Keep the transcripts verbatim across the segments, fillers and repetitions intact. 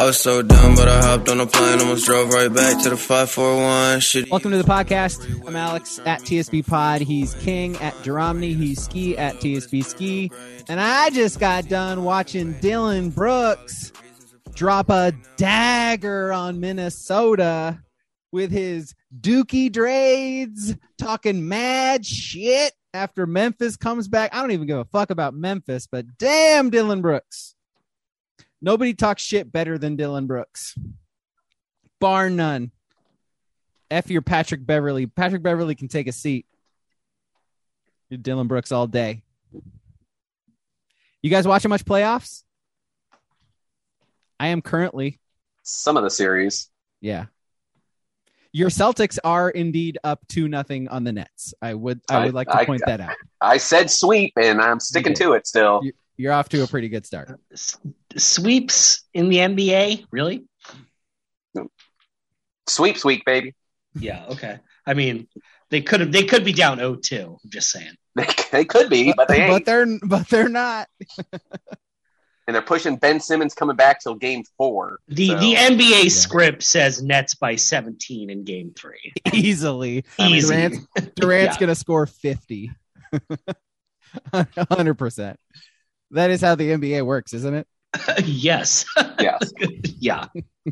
was so dumb, but I hopped on a plane, almost drove right back to the five four one. Shit. Welcome to the podcast. I'm Alex at T S B Pod. He's King at Jeromney. He's Ski at T S B Ski. And I just got done watching Dillon Brooks drop a dagger on Minnesota with his Dookie Drades talking mad shit after Memphis comes back. I don't even give a fuck about Memphis, but damn Dillon Brooks. Nobody talks shit better than Dillon Brooks. Bar none. F your Patrick Beverly. Patrick Beverly can take a seat. You're Dillon Brooks all day. You guys watching much playoffs? I am currently. Some of the series. Yeah. Your Celtics are indeed up two nothing on the Nets. I would I would like to point I, that out. I said sweep, and I'm sticking to it still. You, you're off to a pretty good start. Sweeps in the N B A? Really? Sweeps week, baby. Yeah, okay. I mean, they could have they could be down oh two. I'm just saying. They, they could be, but they ain't. But they're but they're not. And they're pushing Ben Simmons coming back till game four. The so. the N B A yeah. script says Nets by seventeen in game three. Easily. Easy. Durant's, Durant's yeah. going to score fifty. one hundred percent. That is how the N B A works, isn't it? Yes. Yes. Yeah.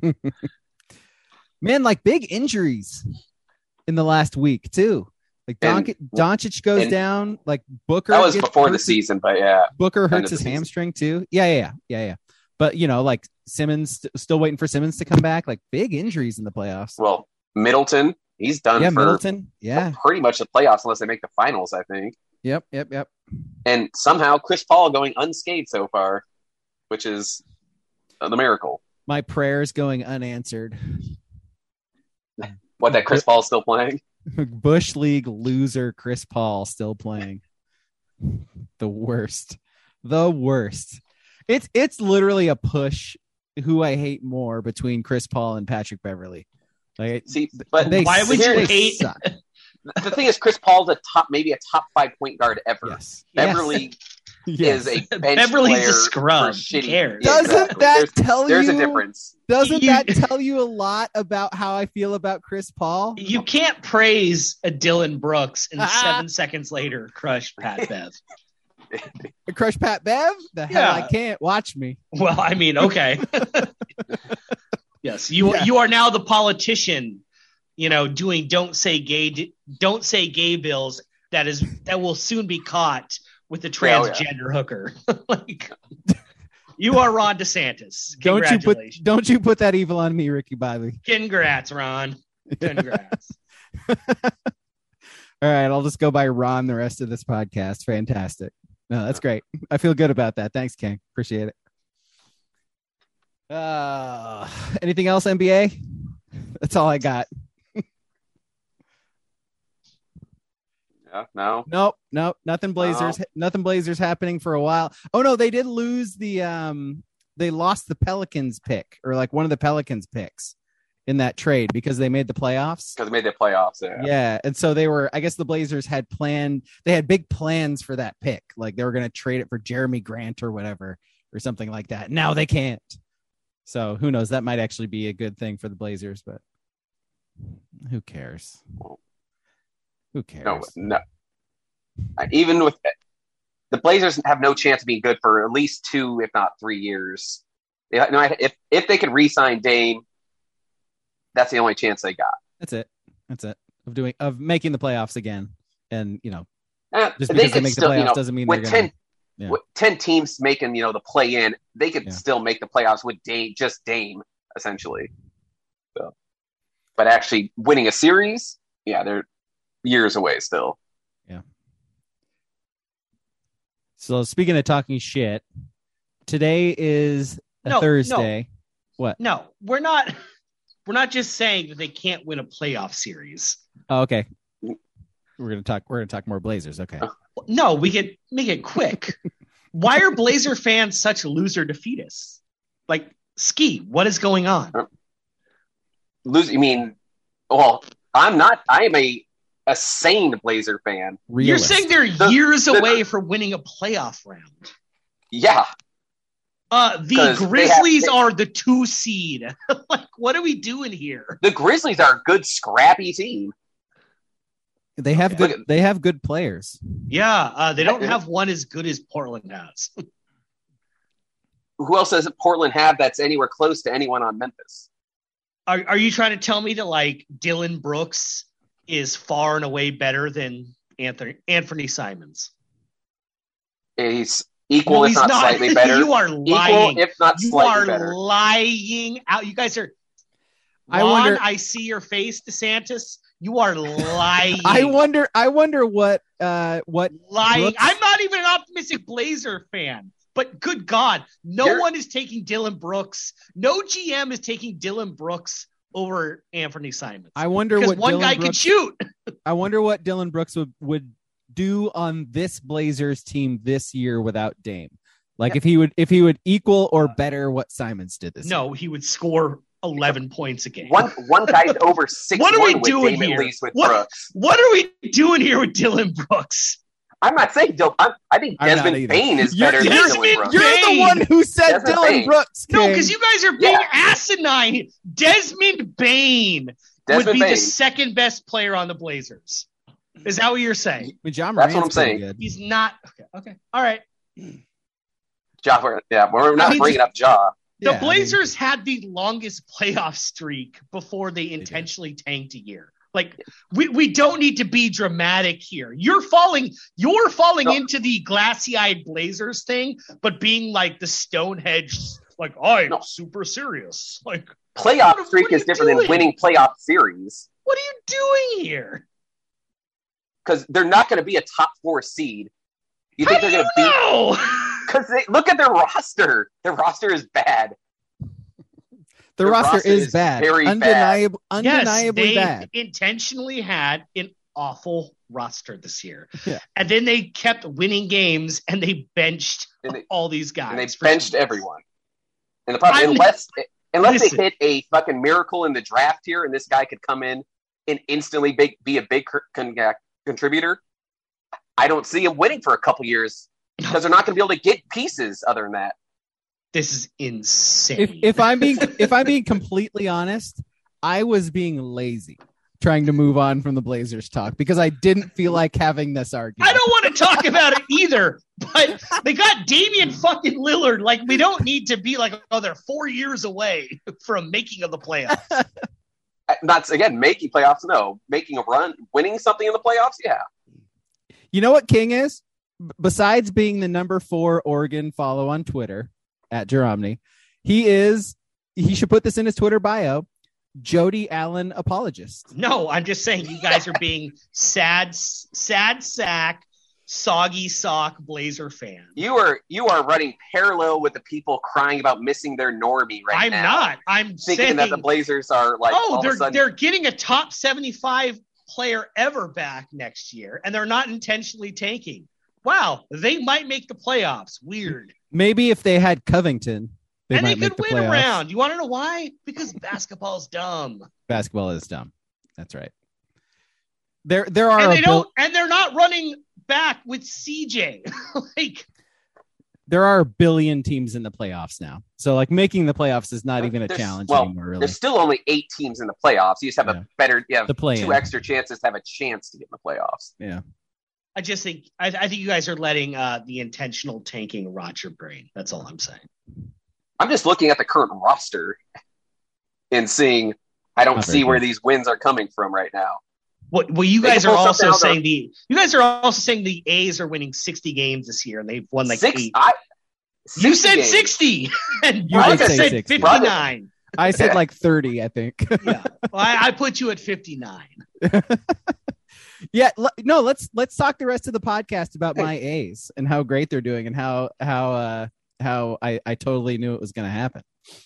Man, like big injuries in the last week, too. Like Don- and, Doncic goes and down. Like Booker. That was gets before hurt. the season, but yeah. Booker hurts his hamstring too. Yeah, yeah, yeah, yeah, yeah. But you know, like Simmons, st- still waiting for Simmons to come back. Like big injuries in the playoffs. Well, Middleton, he's done. Yeah, for Middleton. Yeah, pretty much the playoffs unless they make the finals, I think. Yep, yep, yep. And somehow Chris Paul going unscathed so far, which is the miracle. My prayers going unanswered. What, that Chris Paul is still playing? Bush League loser Chris Paul still playing. The worst. The worst. It's it's literally a push who I hate more between Chris Paul and Patrick Beverly. Like, See, but they, why would you hate? Suck. The thing is, Chris Paul's a top, maybe a top five point guard ever. Yes. Beverly yes. is a bench Beverly's player a scrub. Shitty. Who cares? Doesn't exactly. that there's, tell there's you? There's a difference. Doesn't You- that tell you a lot about how I feel about Chris Paul? You can't praise a Dillon Brooks and seven seconds later crush Pat Bev. Crush Pat Bev? The hell Yeah. I can't. Watch me. Well, I mean, okay. Yes, you Yeah. you are now the politician, you know, doing don't say gay don't say gay bills that is that will soon be caught with the transgender oh, yeah. hooker. Like, you are Ron DeSantis. Don't you put Congratulations. don't you put that evil on me, Ricky Bobby. Congrats, Ron. Congrats. All right, I'll just go by Ron the rest of this podcast. Fantastic. No, that's great. I feel good about that. Thanks, King. Appreciate it. Uh, anything else, N B A? That's all I got. Yeah, no. Nope, nope, nothing Blazers, no. nothing Blazers happening for a while. Oh no, they did lose the um they lost the Pelicans pick or like one of the Pelicans picks in that trade because they made the playoffs. Because they made the playoffs, yeah. Yeah, and so they were I guess the Blazers had planned they had big plans for that pick. Like they were going to trade it for Jeremy Grant or whatever or something like that. Now they can't. So who knows, that might actually be a good thing for the Blazers, but who cares? Who cares? No, no. Even with the Blazers have no chance of being good for at least two, if not three years. If if they could re-sign Dame, that's the only chance they got. That's it. That's it. Of doing of making the playoffs again, and you know, uh, just they because they, could make still, the playoffs you know, doesn't mean with they're ten, gonna, yeah. with ten teams making you know the play in, they could Yeah. still make the playoffs with Dame, just Dame, essentially. So, but actually winning a series, yeah, they're years away still. Yeah. So speaking of talking shit, today is a No, Thursday. no. What? No, we're not we're not just saying that they can't win a playoff series. Oh, okay. We're gonna talk. We're gonna talk more Blazers. Okay. No, we can make it quick. Why are Blazer fans such loser defeatists? Like, Ski, what is going on? Lose? You mean? Well, I'm not. I am a a sane Blazer fan. Realist. You're saying they're The- years the- away from winning a playoff round. Yeah. Uh, the Grizzlies have, they, are the two seed. Like, what are we doing here? The Grizzlies are a good, scrappy team. They have okay. good. They have good players. Yeah, uh, they don't have one as good as Portland has. Who else does Portland have that's anywhere close to anyone on Memphis? Are Are you trying to tell me that like Dylan Brooks is far and away better than Anthony Anthony Simons? He's equal, no, if not, not slightly better. You are lying. Equal, if not you slightly are better. lying out. You guys are. I Juan, wonder. I see your face, DeSantis. You are lying. I wonder. I wonder what. Uh, what lying? Brooks... I'm not even an optimistic Blazer fan. But good God, no You're... one is taking Dylan Brooks. No G M is taking Dylan Brooks over Anthony Simons. I wonder what one Dylan guy Brooks... could shoot. I wonder what Dylan Brooks would, would do on this Blazers team this year without Dame. Like yeah. if he would if he would equal or better what Simons did this no, year. He would score eleven points a game. One one guy's over six. What are we with doing Dame here? At least with what, Brooks. What are we doing here with Dylan Brooks? I'm not saying Dylan. I'm, I think Desmond Bain is you're, better than Desmond Dylan Brooks. You're the one who said Desmond Dylan Bain. Brooks. King. No, because you guys are being yeah. asinine. Desmond Bain Desmond would be Bain. the second best player on the Blazers. Is that what you're saying? I mean, John That's what I'm saying. Good. He's not. Okay. Okay. All right. Ja, yeah, we're not I mean, bringing up Ja. The yeah, Blazers I mean, had the longest playoff streak before they intentionally they tanked a year. Like we, we don't need to be dramatic here. You're falling you're falling no. into the glassy-eyed Blazers thing, but being like the Stonehenge, like I'm no. super serious. Like playoff what, streak what is different doing? than winning playoff series. What are you doing here? Because they're not going to be a top four seed. You think How they're going to be? Because they look at their roster. Their roster is bad. The roster, roster is, is bad. Very Undeniable, bad. undeniably yes, bad. Intentionally had an awful roster this year. Yeah. And then they kept winning games and they benched and they, all these guys. And they benched everyone. And the problem, unless unless listen, they hit a fucking miracle in the draft here and this guy could come in and instantly be, be a big con- contributor, I don't see him winning for a couple years because they're not going to be able to get pieces other than that. This is insane. If, if I'm being if I'm being completely honest, I was being lazy trying to move on from the Blazers talk because I didn't feel like having this argument. I don't want to talk about it either, but they got Damian fucking Lillard. Like we don't need to be like, oh, they're four years away from making of the playoffs. That's again making playoffs. No, making a run, winning something in the playoffs. Yeah. You know what King is? B- besides being the number four Oregon follow on Twitter. At Jeromny, he is. He should put this in his Twitter bio. Jody Allen apologist. No, I'm just saying you guys are being sad, sad sack, soggy sock Blazer fans. You are you are running parallel with the people crying about missing their normie right I'm now. I'm not. I'm thinking saying that the Blazers are like. Oh, all they're of a sudden, they're getting a top seventy-five player ever back next year, and they're not intentionally tanking. Wow, they might make the playoffs. Weird. Maybe if they had Covington, they and might they make could the win playoffs. around. You want to know why? Because basketball's dumb. Basketball is dumb. That's right. There, there are. And they bil- don't. And they're not running back with C J. Like there are a billion teams in the playoffs now, so like making the playoffs is not even a there's, challenge well, anymore. Really, there's still only eight teams in the playoffs. You just have yeah. a better, you have the play-in. two extra chances to have a chance to get in the playoffs. Yeah. I just think I, I think you guys are letting uh, the intentional tanking rot your brain. That's all I'm saying. I'm just looking at the current roster and seeing I don't Not see very where good. these wins are coming from right now. Well, well you They guys can are pull also something out saying of- the you guys are also saying the A's are winning sixty games this year and they've won like Six, eight. I, You sixty said games. sixty, and You Brother did say said sixty. fifty-nine. I said like thirty, I think. Yeah, well, I, I put you at fifty-nine. Yeah, l- no, let's let's talk the rest of the podcast about my A's and how great they're doing and how how uh how I I totally knew it was going to happen.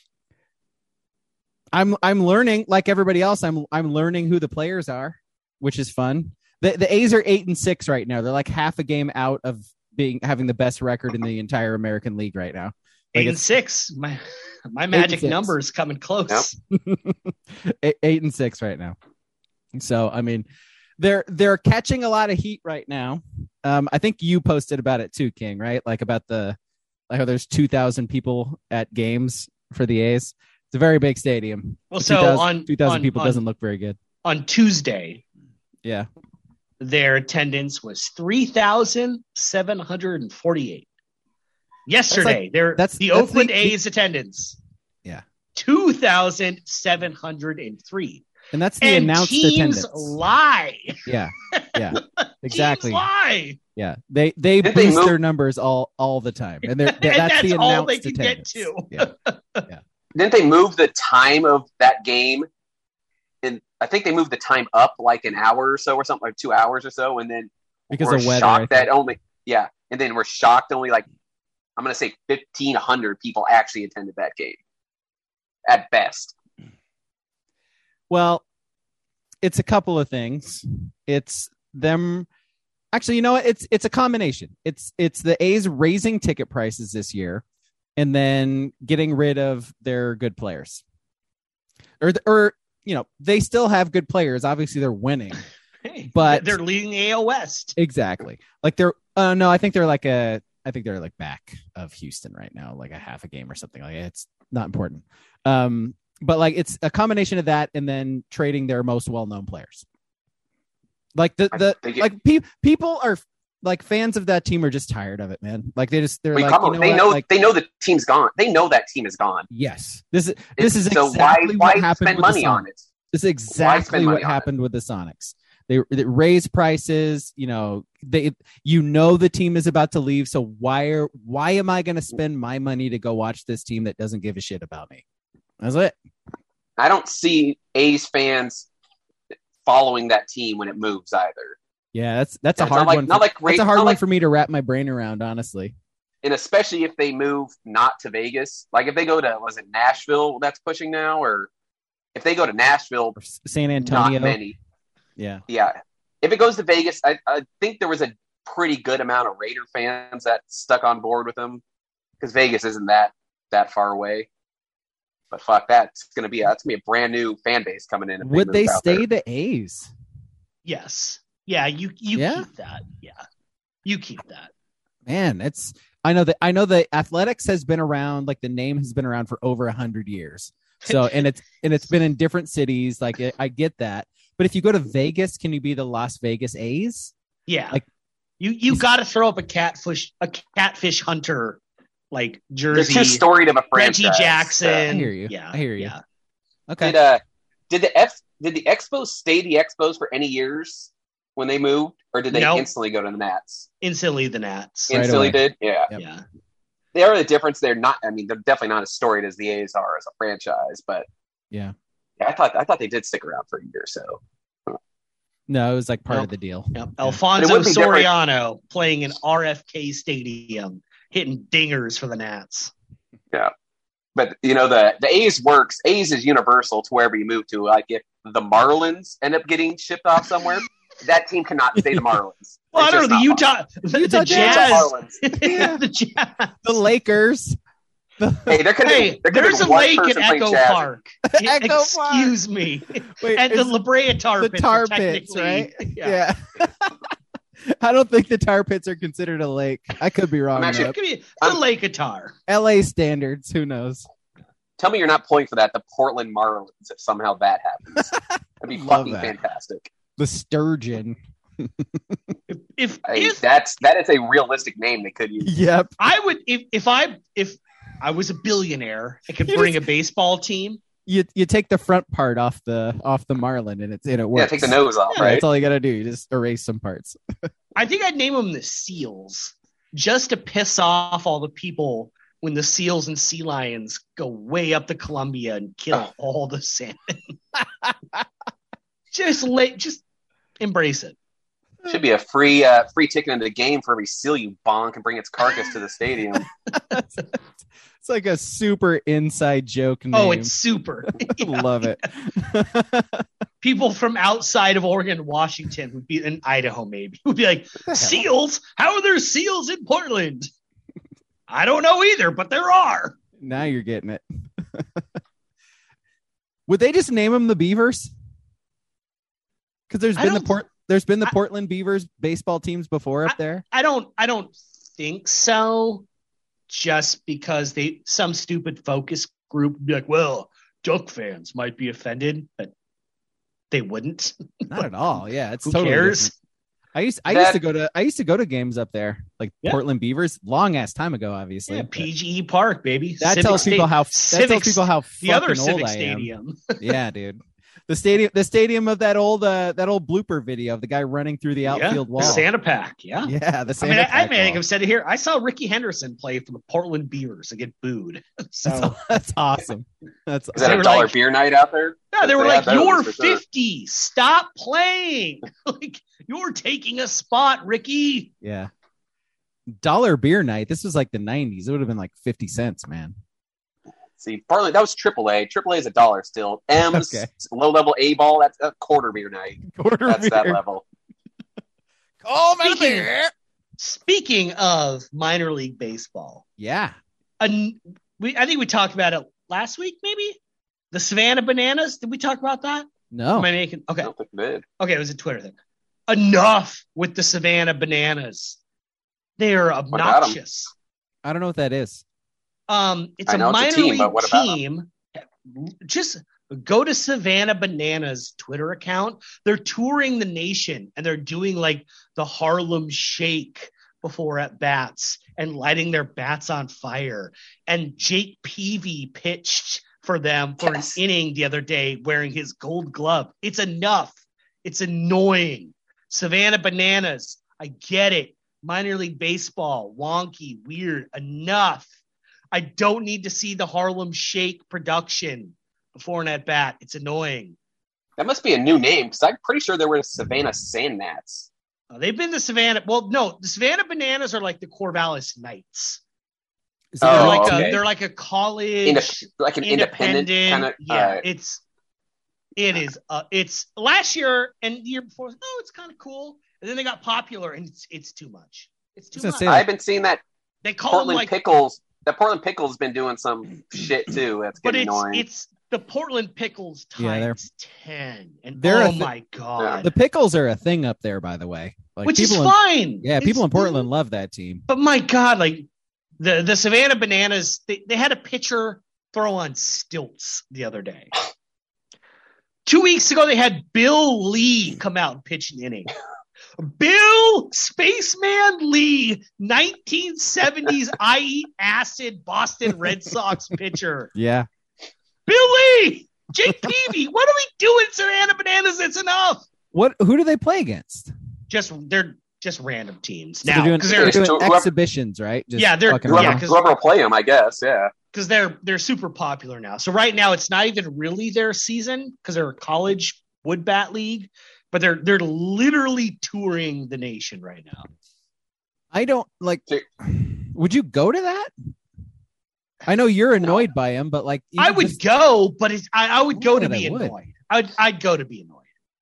I'm I'm learning like everybody else. I'm I'm learning who the players are, which is fun. The the A's are eight and six right now. They're like half a game out of being having the best record in the entire American League right now. Like Eight and six. My my magic six. number is coming close. eight, eight and six right now. So I mean, they're they're catching a lot of heat right now. Um, I think you posted about it too, King, right? Like about the Like how there's two thousand people at games for the A's. It's a very big stadium. Well, so on two thousand on, people on, doesn't look very good. On Tuesday, yeah, their attendance was three thousand seven hundred forty-eight. Yesterday, that's like, their that's the that's Oakland the, A's attendance. Yeah, two thousand seven hundred three. And that's the and announced teams attendance. lie. Yeah, yeah, exactly. Teams lie. Yeah, they they Did boost they their numbers all all the time, and they're and that's, that's the all announced they can attendance. get to. Yeah. yeah. Didn't they move the time of that game? And I think they moved the time up like an hour or so, or something, like two hours or so, and then Because we're of weather, shocked that only yeah, and then we're shocked only like I'm gonna say fifteen hundred people actually attended that game at best. Well, it's a couple of things. It's them. Actually, you know what? It's it's a combination. It's it's the A's raising ticket prices this year, and then getting rid of their good players. Or or you know they still have good players. Obviously, they're winning, Hey, but they're leading the A L West. Exactly. Like they're. Uh, no, I think they're like a. I think they're like back of Houston right now, like a half a game or something. Like it's not important. Um, but like it's a combination of that and then trading their most well-known players. Like the the it, like pe- people are like fans of that team are just tired of it, man. Like they just they're Wait, like come you on, know they what? know Like, they know the team's gone. They know that team is gone. yes, this is this is so exactly why, what why happened spend with money the on Sonics. it? This is exactly what money on happened with the Sonics. They, they raise prices, you know, they, you know, the team is about to leave. So why are, why am I going to spend my money to go watch this team that doesn't give a shit about me? That's it. I don't see A's fans following that team when it moves either. Yeah, that's, that's Yeah, a it's hard not like- one. not For, like that's Ra- a hard not one like- for me to wrap my brain around, honestly. And especially if they move not to Vegas, like if they go to, was it Nashville that's pushing now? Or if they go to Nashville, Or San Antonio. not many. Yeah. Yeah. If it goes to Vegas, I, I think there was a pretty good amount of Raider fans that stuck on board with them because Vegas isn't that that far away. But fuck, that's gonna be a, that's gonna be a brand new fan base coming in. if Would move they out stay there. the A's? Yes. Yeah, you you Yeah? keep that. Yeah. You keep that. Man, it's, I know that, I know the Athletics has been around, like the name has been around for over a hundred years. So, and it's, and it's been in different cities. Like I get that. But if you go to Vegas, can you be the Las Vegas A's? Yeah. Like, you you got to throw up a catfish a catfish hunter like They're jersey. too storied of a franchise. Reggie Jackson. Uh, I hear you. Yeah. I hear you. Yeah. Okay. Did uh did the F did the Expos stay the Expos for any years when they moved, or did they Nope. instantly go to the Nats? Instantly the Nats. Right Instantly away. did, yeah. Yep. Yeah. They are the difference. They're not. I mean, they're definitely not as storied as the A's are as a franchise, but Yeah. yeah, I thought I thought they did stick around for a year or so. No, it was like part Nope. of the deal. Yep. But Alfonso it would be different- Soriano playing in R F K Stadium, hitting dingers for the Nats. But you know, the the A's works. A's is universal to wherever you move to. Like if the Marlins end up getting shipped off somewhere, that team cannot stay the Marlins. Well, I It's don't know, just the not Utah, the, Utah the Jazz. possible. Jazz. Utah Marlins. Yeah. the Jazz. The Lakers. Hey, there could Hey, be there could there's be a one lake in person playing Echo jazz. Park. Echo Excuse me. Wait, And the is- La Brea tar the pits. tar are pits, technically- right? Yeah. Yeah. I don't think the tar pits are considered a lake. I could be wrong. I'm actually- though. It could be it's I'm- a lake of tar. L A standards. Who knows? Tell me you're not pulling for that. The Portland Marlins, if somehow that happens, that'd be Love fucking that. fantastic. The sturgeon. If Hey, if that's that is a realistic name they could use. Yep. I would if if I if I was a billionaire, I could You bring a baseball team. You you take the front part off the off the marlin and it's and it works. Yeah, take the nose off, Yeah, right? That's all you gotta do. You just erase some parts. I think I'd name them the Seals, just to piss off all the people when the seals and sea lions go way up the Columbia and kill all the salmon. just let just embrace it. Should be a free uh, free ticket into the game for every seal you bonk and bring its carcass to the stadium. It's like a super inside joke name. Oh, it's super. Yeah. Love it. People from outside of Oregon and Washington would be in Idaho, maybe would be like, seals? How are there seals in Portland? I don't know either, but there are. Now you're getting it. Would they just name them the Beavers? Because there's I been the don't- port there's been the I- Portland Beavers baseball teams before up there. I don't I don't think so. just because they some stupid focus group would be like, well, Duck fans might be offended, but they wouldn't. Not at all. Yeah, it's Who totally cares? different. I used I That- used to go to I used to go to games up there, like Yeah. Portland Beavers, long ass time ago, obviously. Yeah, but P G E Park, baby. that Civic tells people Sta- how that Civic tells people how the other fucking old Civic I am. Stadium. Yeah, dude. The stadium, the stadium of that old, uh, that old blooper video of the guy running through the outfield yeah. wall. The Santa Pack, yeah. Yeah, the I Santa mean, I, I, Pack mean, I think wall. I've said it here. I saw Ricky Henderson play for the Portland Beavers and get booed. So That's, that's awesome. That's Is that They a were dollar like- beer night out there? no, they were They like, had those "You're for sure. fifty. Stop playing. Like you're taking a spot, Ricky." yeah. Dollar beer night. This was like the nineties. It would have been like fifty cents, man. See, Portland, that was triple A. Triple A is a dollar still. M's, Okay. low level A ball, that's a quarter beer night. Quarter That's beer. that level. Oh, man, Speaking- beer. Speaking of minor league baseball, Yeah. an, we I think we talked about it last week, maybe the Savannah Bananas. Did we talk about that? No. Am I making I okay? don't think it did. Okay, it was a Twitter thing. Enough with the Savannah Bananas. They are about 'em? obnoxious. I don't know what that is. Um, it's I a know it's a minor team, league but what about 'em? team. Just go to Savannah Bananas Twitter account. They're touring the nation and they're doing like the Harlem Shake before at bats and lighting their bats on fire. And Jake Peavy pitched for them for Yes. an inning the other day wearing his gold glove. It's enough. It's annoying. Savannah Bananas. I get it. Minor league baseball, wonky, weird. Enough. I don't need to see the Harlem Shake production before an at bat. It's annoying. That must be a new name because I'm pretty sure there were Savannah Sand Gnats. Uh, they've been to Savannah. Well, no, the Savannah Bananas are like the Corvallis Knights. Is They're Oh, like okay. a they're like a college Indep- like an independent, kind of. Yeah, uh, it's it is. Uh, it's last year and the year before. Oh, it's kind of cool. And then they got popular, and it's it's too much. It's too I was much. gonna say, I've been seeing that They call them Portland like, Pickles. That Portland Pickles been doing some shit too. That's but getting it's annoying. it's the Portland Pickles Yeah, they're- times ten, and they're oh a th- my god, the pickles are a thing up there, by the way. Like which is people in, fine. yeah, people It's- in Portland love that team. But my God, like the, the Savannah Bananas, they, they had a pitcher throw on stilts the other day. Two weeks ago, they had Bill Lee come out and pitch an inning. Bill Spaceman Lee, nineteen seventies I Eat Acid Boston Red Sox pitcher. Yeah. Bill Lee, Jake Peavy, what are we doing, Savannah Bananas? It's enough. What? Who do they play against? Just they're just random teams So now they're because doing, they're they're doing Whoever- exhibitions, right? Just Yeah, they're- fucking whoever, yeah, around. 'cause- whoever will play them, I guess. Yeah. because they're they're super popular now. So right now it's not even really their season because they're a college wood bat league, but they're they're literally touring the nation right now. I don't like. See- Would you go to that? I know you're annoyed by him, but like, you I would just- go, but it's, I, I would go Would, to be I would. annoyed. I'd I'd go to be annoyed.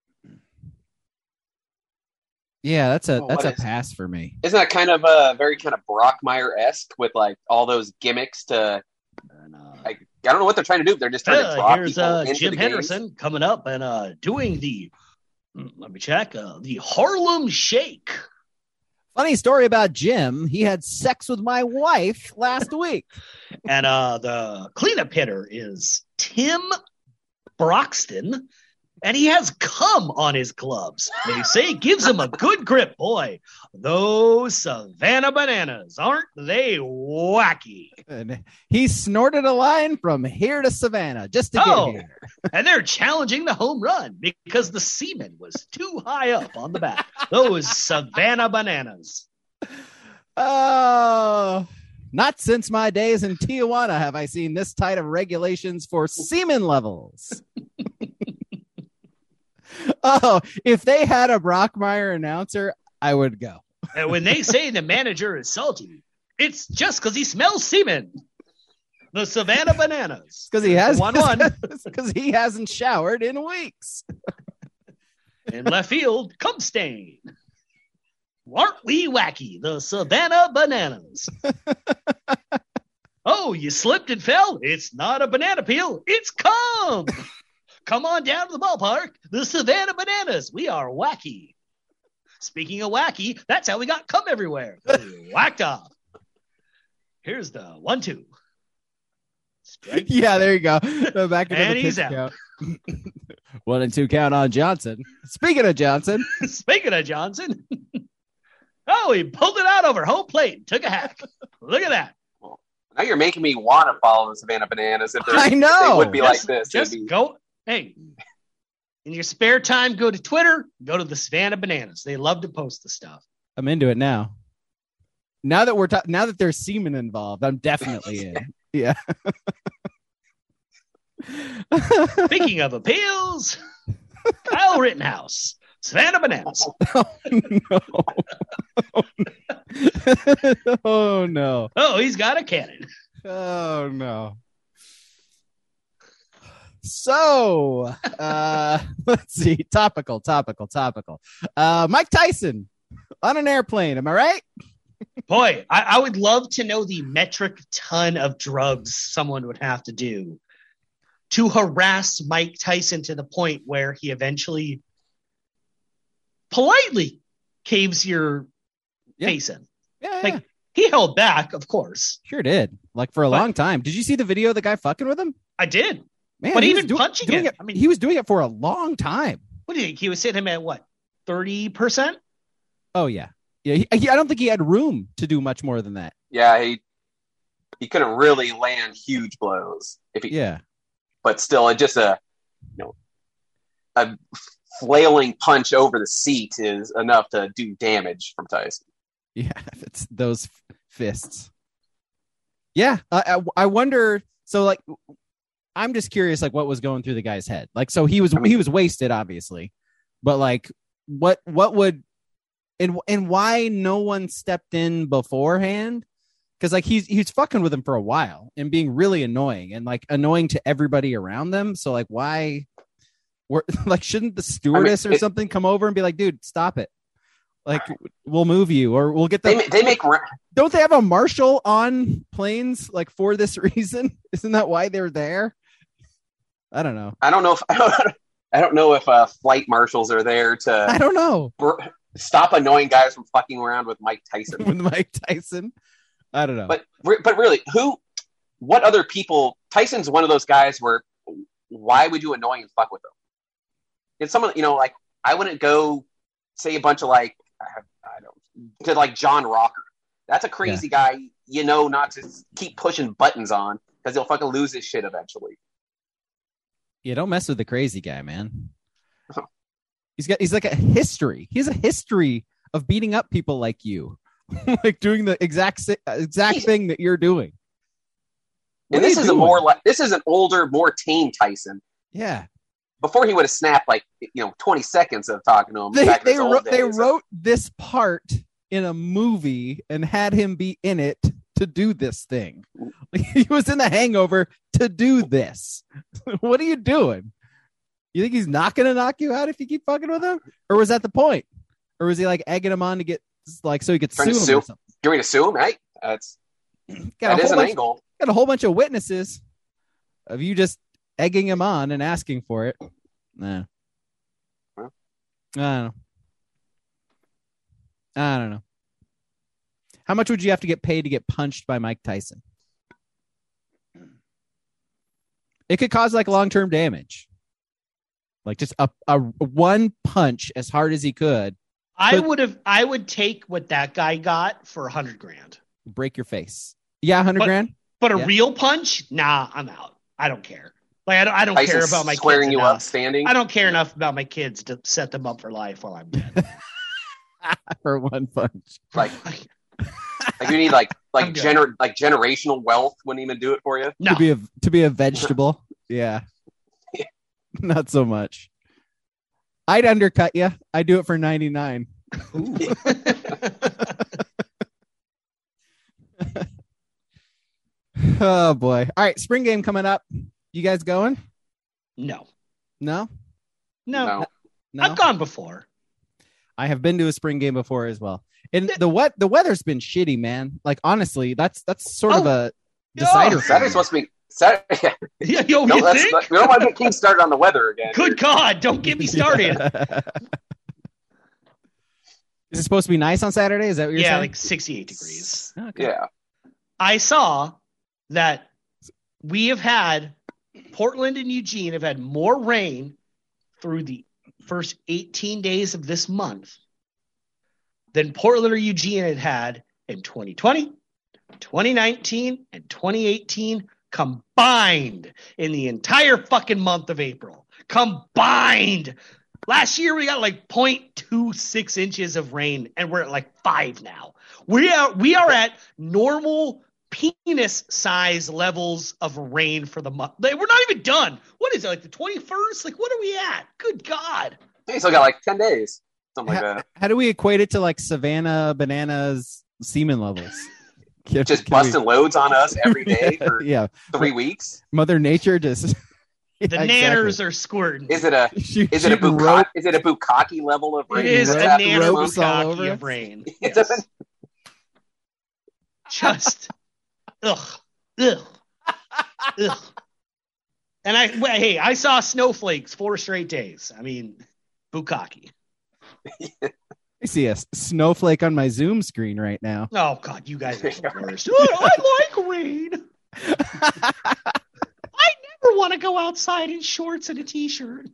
Yeah, that's a Oh, that's what a is- pass for me. Isn't that kind of uh, very kind of Brockmeyer esque with like all those gimmicks to And, uh, like I don't know what they're trying to do. They're just trying to uh, draw here's people uh, into Jim the games. Henderson coming up and uh, doing the mm, let me check uh, the Harlem Shake. Funny story about Jim. He had sex with my wife last week. And uh, the cleanup hitter is Tim Broxton, and he has cum on his gloves. They say gives him a good grip. Boy, those Savannah Bananas, aren't they wacky? And he snorted a line from here to Savannah just to Oh. get here. And they're challenging the home run because the semen was too high up on the bat. Those Savannah Bananas. Oh, not since my days in Tijuana have I seen this tight of regulations for semen levels. Oh, if they had a Brockmeyer announcer, I would go. And when they say the manager is salty, it's just because he smells semen. The Savannah Bananas. Because he has One, one. because he hasn't showered in weeks. In left field, cum stain. Aren't we wacky? The Savannah Bananas. Oh, you slipped and fell? It's not a banana peel. It's cum. Come on down to the ballpark. The Savannah Bananas. We are wacky. Speaking of wacky, that's how we got cum everywhere. We whacked off. Here's the one two. Strike. Yeah, there you go. Go back into And the he's pitch out. count. One and two count on Johnson. Speaking of Johnson, Speaking of Johnson, oh, he pulled it out over home plate and took a hack. Look at that. Now you're making me want to follow the Savannah Bananas. If, I if know. they would be Just, like this. just It'd be- go. Hey, in your spare time, go to Twitter, go to the Savannah Bananas. They love to post the stuff. I'm into it now. Now that we're ta- now that there's semen involved, I'm definitely in. Yeah. Speaking of appeals, Kyle Rittenhouse, Savannah Bananas. Oh no. Oh no. Oh, he's got a cannon. Oh no. So, uh, let's see. Topical, topical, topical. Uh, Mike Tyson on an airplane. Am I right? Boy, I, I would love to know the metric ton of drugs someone would have to do to harass Mike Tyson to the point where he eventually politely caves your Yeah. face in. Yeah, Like, yeah. he held back, of course. Sure did. Like for a But- long time. Did you see the video of the guy fucking with him? I did. Man, But he even was do- punching doing it, it. I mean- he was doing it for a long time. What do you think? He was hitting him at what? thirty percent? Oh yeah, yeah. He, he, I don't think he had room to do much more than that. yeah, he he couldn't really land huge blows. If he, Yeah, but still, it just a you know a flailing punch over the seat is enough to do damage from Tyson. yeah. It's those f- fists. Yeah, I, I, I wonder. So like, I'm just curious, like, what was going through the guy's head? Like, so he was I mean- he was wasted, obviously, but like, what what would and and why no one stepped in beforehand? Because like he's he's fucking with him for a while and being really annoying and like annoying to everybody around them. So like, why? We're, like, shouldn't the stewardess I mean, or it- something come over and be like, dude, stop it? Like, we'll move you, or we'll get the. They ma- they make ra- Don't they have a marshal on planes like for this reason? Isn't that why they're there? I don't know. I don't know if I don't know if uh, flight marshals are there I to don't know. br- stop annoying guys from fucking around with Mike Tyson. With Mike Tyson, I don't know. But re- but really, who? What other people? Tyson's one of those guys where why would you annoy and fuck with them? It's someone you know, like I wouldn't go say a bunch of like I, I don't to like John Rocker. That's a crazy guy. You know, not to keep pushing buttons on because he'll fucking lose his shit eventually. Yeah, don't mess with the crazy guy, man. He's got he's like a history. He has a history of beating up people like you, like doing the exact si- exact thing that you're doing. What And are this you is a doing? more like this is an older, more tame Tyson. Yeah. Before he would have snapped like you know twenty seconds of talking to him. They back in they his old wrote they days. wrote this part in a movie and had him be in it to do this thing. He was in The Hangover to do this. What are you doing? You think he's not going to knock you out if you keep fucking with him? Or was that the point? Or was he like egging him on to get like so he could sue Trying him to or sue- something? Do you want me to sue him? Right? That's Got that a is whole an bunch, angle. got a whole bunch of witnesses of you just egging him on and asking for it. Nah. Huh? I don't know. I don't know. How much would you have to get paid to get punched by Mike Tyson? It could cause like long-term damage. Like just a, a one punch as hard as he could, I But- would have. I would take what that guy got for a hundred grand. break your face. Yeah, a hundred But- grand. But a Yeah. real punch, nah, I'm out. I don't care. Like I don't. I don't care Tyson's about my squaring kids you enough. up, standing. I don't care enough about my kids to set them up for life while I'm dead. For one punch. Like, like you need like I'm like good. gener like generational wealth wouldn't even do it for you. no, To be a to be a vegetable. Yeah. Not so much. I'd undercut you. I do it for ninety-nine. Oh boy. All right, spring game coming up. You guys going? no, No? no, No. No. I've gone before. I have been to a spring game before as well. And the wet the weather's been shitty, man. Like honestly, that's that's sort of Oh. a decider. Oh, for Saturday's me. supposed to be Saturday. Yeah, yo, no, you that's, think? we don't want to get King started on the weather again. Good God, don't get me started. Is it supposed to be nice on Saturday? Is that what you're Yeah, saying? like sixty-eight degrees. Okay. Yeah. I saw that we have had Portland and Eugene have had more rain through the first eighteen days of this month than Portland or Eugene had had in twenty twenty, twenty nineteen, and twenty eighteen combined in the entire fucking month of April. Combined. Last year we got like zero point two six inches of rain, and we're at like five now. We are we are at normal penis size levels of rain for the month. We're not even done. What is it, like the twenty-first? Like, what are we at? Good God. Hey, still got like ten days. Something like how, that. How do we equate it to like Savannah Bananas semen levels? Can, just can busting we... loads on us every day for yeah. three weeks. Mother Nature just the yeah, nanners exactly. are squirting. Is it a she, is it a bukkake rope... is it a bukkake level of rain? It is a nanner bukkake of rain. Yes. Just ugh, ugh, ugh. And I, well, hey, I saw snowflakes four straight days. I mean, bukkake. I see a snowflake on my Zoom screen right now. Oh God, you guys are the worst. Oh, I like rain. I never want to go outside in shorts and a t-shirt.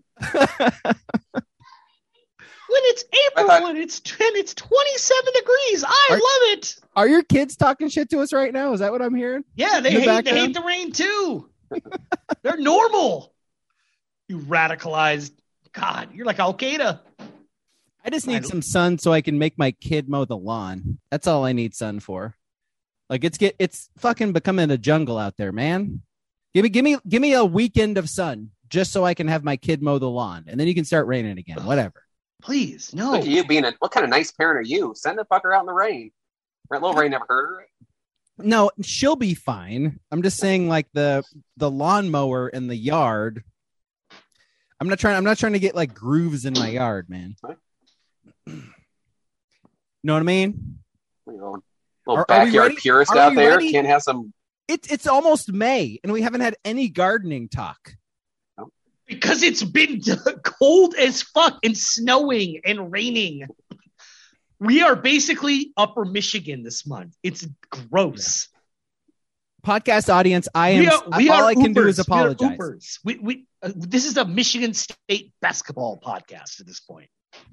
When it's April thought, and it's and it's twenty-seven degrees, I are, love it. Are your kids talking shit to us right now? Is that what I'm hearing? Yeah, they hate the they hate the rain too. They're normal. You radicalized. God, you're like Al Qaeda. I just need I, some sun so I can make my kid mow the lawn. That's all I need sun for. Like it's get it's fucking becoming a jungle out there, man. Give me give me give me a weekend of sun just so I can have my kid mow the lawn, and then you can start raining again. Whatever. Please, no. Look at you being a, what kind of nice parent are you? Send the fucker out in the rain. That little rain never hurt her. No, she'll be fine. I'm just saying, like the the lawnmower in the yard. I'm not trying. I'm not trying to get like grooves in my yard, man. Huh? Know what I mean? Little are, backyard are purist are out there ready? Can't have some. It's it's almost May, and we haven't had any gardening talk. Because it's been cold as fuck and snowing and raining. We are basically Upper Michigan this month. It's gross. Yeah. Podcast audience, I am. We are, we all I can Ubers. do is apologize. We, we, we uh, this is a Michigan State basketball podcast at this point.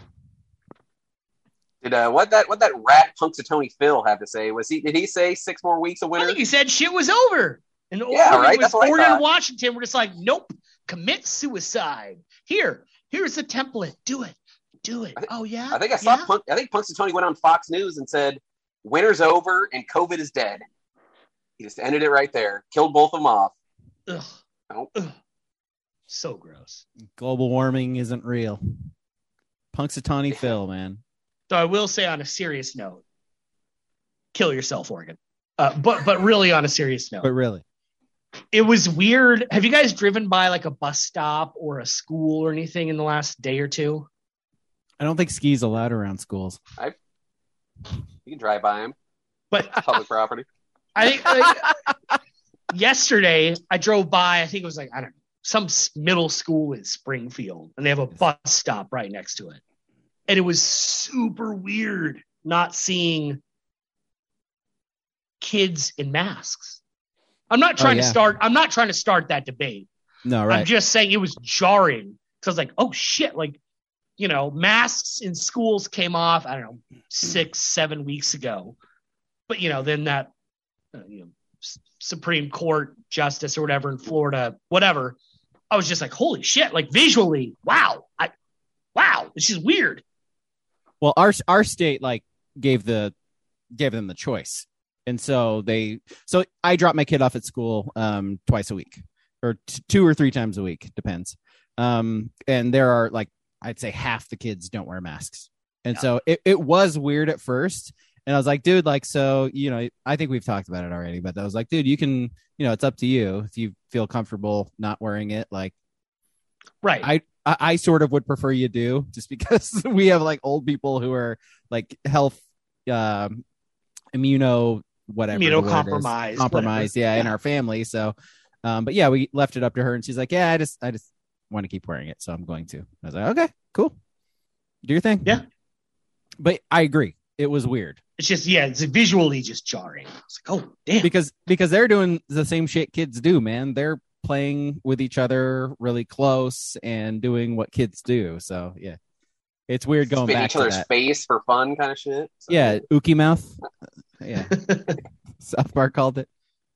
Did uh, what that what that rat Punxsutawney Phil have to say? Was he? Did he say six more weeks of winter? I think he said shit was over. And yeah, Oregon, right. That's what Oregon I and Washington were just like, nope. Commit suicide. Here, here's the template. Do it. Do it. I think, oh, yeah? I think I saw yeah? Punk, I think Punxsutawney went on Fox News and said, winter's over and COVID is dead. He just ended it right there. Killed both of them off. Ugh. Nope. Ugh. So gross. Global warming isn't real. Punxsutawney Phil, man. So I will say on a serious note, kill yourself, Oregon. Uh, but but really on a serious note. But really. It was weird. Have you guys driven by like a bus stop or a school or anything in the last day or two? I don't think ski's allowed around schools. I, you can drive by them, but public property. I, I yesterday I drove by. I think it was like I don't know some middle school in Springfield, and they have a bus stop right next to it, and it was super weird not seeing kids in masks. I'm not trying oh, yeah. to start. I'm not trying to start that debate. No, right. I'm just saying it was jarring because I was like, oh shit, like, you know, masks in schools came off, I don't know, six, seven weeks ago. But, you know, then that uh, you know, S- Supreme Court justice or whatever in Florida, whatever, I was just like, holy shit, like visually, wow. I, wow, this is weird. Well, our our state like gave the gave them the choice. And so they, so I drop my kid off at school um, twice a week or t- two or three times a week, depends. Um, and there are like, I'd say half the kids don't wear masks. And yeah. so it, it was weird at first. And I was like, dude, like, so, you know, I think we've talked about it already, but I was like, dude, you can, you know, it's up to you if you feel comfortable not wearing it. Like, right. I, I, I sort of would prefer you do just because we have like old people who are like health, um, immuno, whatever immunocompromised compromised yeah, yeah in our family, so um but yeah, we left it up to her and she's like, yeah, I just I just want to keep wearing it, so I'm going to. I was like, okay, cool, do your thing. Yeah, but I agree, it was weird. It's just, yeah, it's visually just jarring. It's like, oh, damn. Because because they're doing the same shit kids do, man. They're playing with each other really close and doing what kids do. So, yeah. It's weird going Spit back each to other's that. face for fun kind of shit. So. Yeah, Ookie Mouth. Yeah. South Park called it.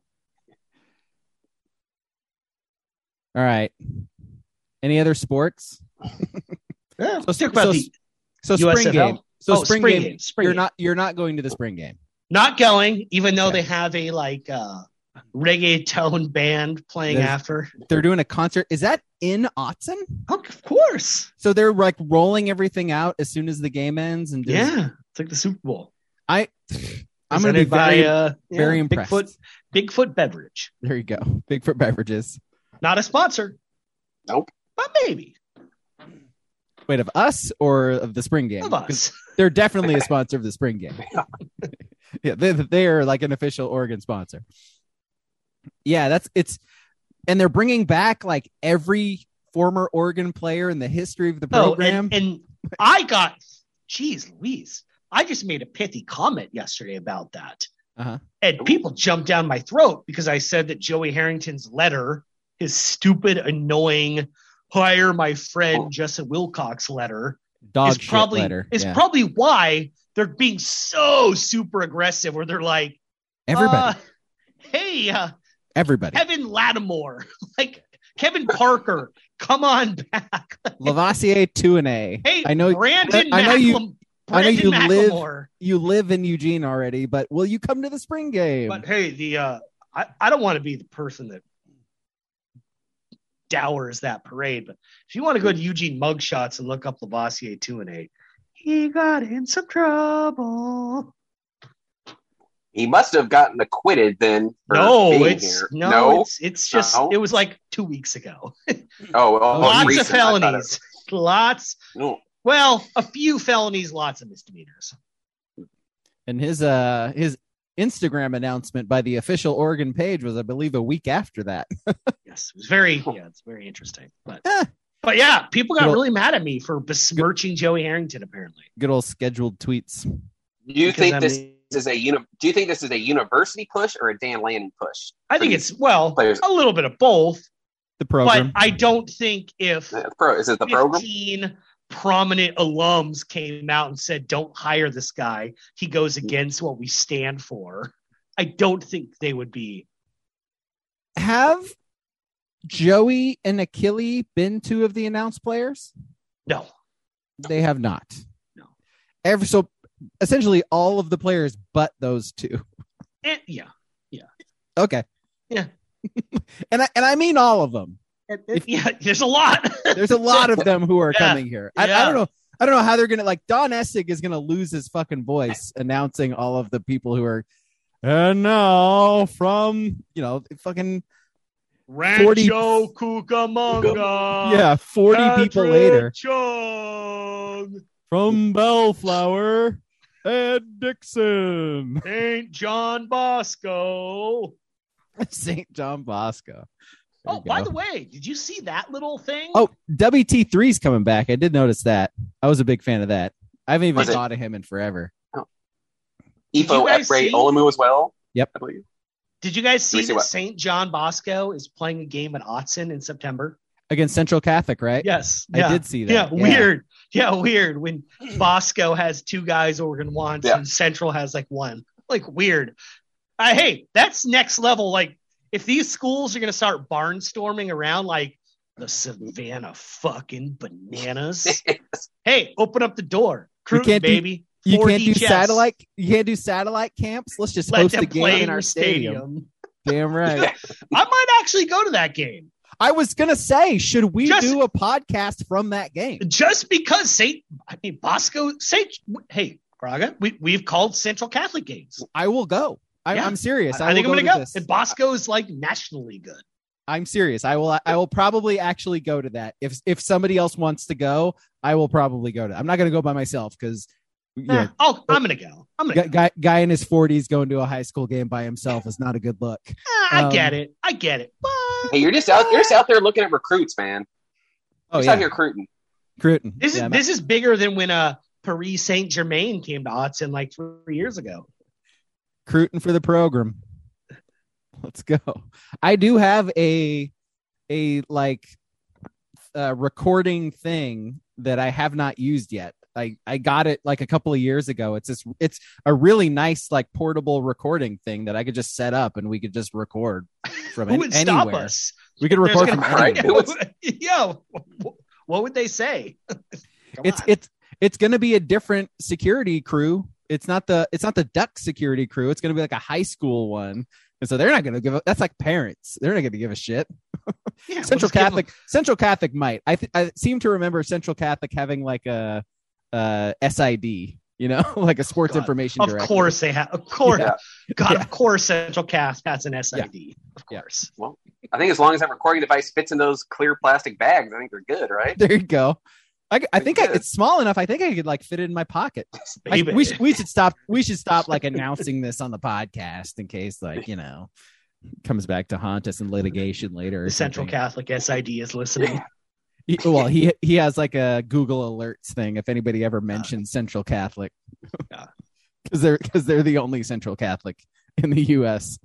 All right. Any other sports? Yeah, So, let's talk about so, the so U S spring F L? game. So Oh, spring, spring game. game, spring you're game. not you're not going to the spring game. not going, even though Okay. they have a like uh, reggaeton band playing There's- after. They're doing a concert. Is that in Autzen? Oh, of course. So they're like rolling everything out as soon as the game ends and just, Yeah, it's like the Super Bowl. I I'm going to be Presented by, very uh, yeah, very impressed. Bigfoot, Bigfoot Beverage. There you go. Bigfoot Beverages. Not a sponsor, Nope. but maybe Wait, of us or of the spring game? of 'Cause us. they're definitely a sponsor of the spring game. Yeah, they they are like an official Oregon sponsor. Yeah, that's it's, and they're bringing back like every former Oregon player in the history of the Oh, program. and, and I got, geez, Louise, I just made a pithy comment yesterday about that. Uh-huh. And people jumped down my throat because I said that Joey Harrington's letter, his stupid, annoying, hire my friend Justin Wilcox letter, Dog is shit probably letter. is Yeah. probably why they're being so super aggressive. Where they're like, Everybody, uh, "Hey, uh, everybody. Kevin Lattimore, like Kevin Parker, come on back." Lavoisier two and A. Hey, I know. Brandon. I know you- Macklam- I know you Brandon live- Macklemore. You live in Eugene already, but will you come to the spring game? But hey, the uh, I, I don't want to be the person that dowers that parade. But if you want to go to Eugene mugshots and look up Lavoisier two and eight, he got in some trouble. He must have gotten acquitted then. For No, being it's here. no, no. it's it's just No? it was like two weeks ago. Oh, well, Lots Lots recent. of I thought it- felonies. Lots. No. Well, a few felonies, lots of misdemeanors. And his uh his Instagram announcement by the official Oregon page was, I believe, a week after that. Yes, it was very yeah, it's very interesting. But Eh. but yeah, people got Good- really mad at me for besmirching Joey Harrington. Apparently, Good old scheduled tweets. Do you Because think I'm this the- is a uni- Do you think this is a university push or a Dan Lanning push? I think it's well Players. a little bit of both. The program. But I don't think if Uh, Pro, is it the program? fifteen prominent alums came out and said, "Don't hire this guy. He goes against what we stand for." I don't think they would be. Have Joey and Achille been two of the announced players? No. They have not. No. Every so essentially all of the players but those two. And, yeah. Okay. Yeah. and I and I mean all of them. If, yeah. There's a lot. There's a lot of them who are Yeah. coming here. I, I Yeah. don't know. I don't know how they're gonna like Don Essig is gonna lose his fucking voice announcing all of the people who are. And now from you know fucking Rancho Cucamonga. yeah forty people later Chung, from Bellflower, Ed Dixon, Saint John Bosco. Saint John Bosco. There Oh, you by go. the way, did you see that little thing? Oh, W T three's coming back. I did notice that. I was a big fan of that. I haven't even Was it- thought of him in forever. Did Ifo you guys Ray see- Olamu as well. Yep. I believe. Did you guys Let me see see that what- Saint John Bosco is playing a game at Autzen in September? Against Central Catholic, right? Yes. I yeah. did see Yeah, that. weird. Yeah, weird. When Bosco has two guys Oregon wants Yeah. and Central has like one. Like weird. Uh, hey, that's next level. Like if these schools are going to start barnstorming around like the Savannah fucking bananas, hey, open up the door. Cruton, can't do- baby. You four can't D do chess. satellite. You can't do satellite camps. Let's just Let host them the game play in our stadium. Damn right. I might actually go to that game. I was gonna say, should we Just- do a podcast from that game? Just because Saint, I mean Bosco, Saint. Hey, Braga, we we've called Central Catholic games. I will go. I, Yeah. I'm serious. I, I think I'm will going to go. this. And Bosco is like nationally good. I'm serious. I will. I will probably actually go to that. If if somebody else wants to go, I will probably go to. I'm not going to go by myself because yeah, Eh, oh, I'm going to go. I'm going guy, to. guy guy in his forties going to a high school game by himself is not a good look. I um, get it. I get it. But Hey, you're just out. You're just out there looking at recruits, man. Oh You're just yeah, out here recruiting. Cruton. this is Yeah, this is bigger than when uh Paris Saint Germain came to Autzen like three years ago. Recruiting for the program. Let's go. I do have a a like uh, recording thing that I have not used yet. I, I got it like a couple of years ago. It's this, it's a really nice like portable recording thing that I could just set up and we could just record from Who an, would anywhere. stop us? We could record from right? anywhere. Yeah. What would they say? It's on. it's it's going to be a different security crew. It's not the it's not the duck security crew. It's going to be like a high school one. And so they're not going to give a, that's like parents. They're not going to give a shit. Yeah, we'll Central just give Catholic them- Central Catholic might. I th- I seem to remember Central Catholic having like a uh S I D, you know, like a sports God, information Of director. course they have. Of course. Yeah. God, Yeah. of course Central Cast has an S I D. Of Yeah. course. Well, I think as long as that recording device fits in those clear plastic bags, I think they're good, right? There you go. I, I think I, Good. it's small enough. I think I could like fit it in my pocket. I, Baby. we should we should stop. We should stop like announcing this on the podcast in case like you know comes back to haunt us in litigation later. Or The Central something. Catholic S I D is listening. He, well, he he has like a Google Alerts thing if anybody ever mentions Central Catholic, Yeah. because they're because they're the only Central Catholic in the U S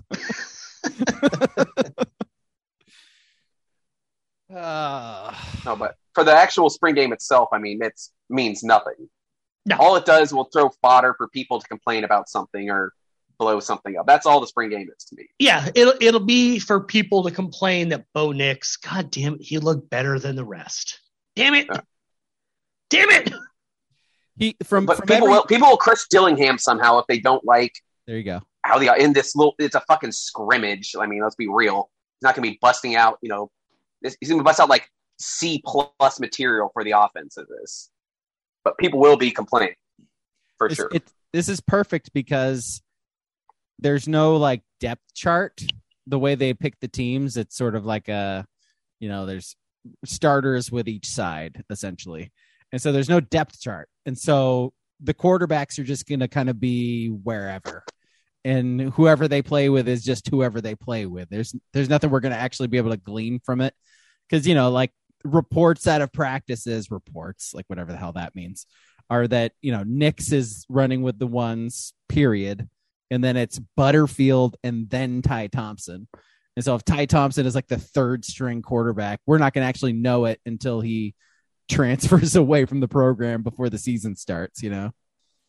uh, No, but for the actual spring game itself, I mean, it means nothing. No. All it does will throw fodder for people to complain about something or blow something up. That's all the spring game is to me. Yeah, it'll it'll be for people to complain that Bo Nix, God damn it, he looked better than the rest. Damn it. Yeah. Damn it. he from, But from people every- will people will Chris Dillingham somehow if they don't like there you go. how the in this little. It's a fucking scrimmage. I mean, let's be real. He's not going to be busting out. You know, this, he's going to bust out like C plus material for the offense of this. But people will be complaining for It's- sure. it- this is perfect because there's no like depth chart. The way they pick the teams, it's sort of like a, you know, there's starters with each side essentially. And so there's no depth chart. And so the quarterbacks are just going to kind of be wherever. And whoever they play with is just whoever they play with. There's there's nothing we're going to actually be able to glean from it. Because, you know, like reports out of practices, reports, like whatever the hell that means, are that, you know, Nix is running with the ones, period. And then it's Butterfield and then Ty Thompson. And so if Ty Thompson is like the third string quarterback, we're not going to actually know it until he transfers away from the program before the season starts, you know?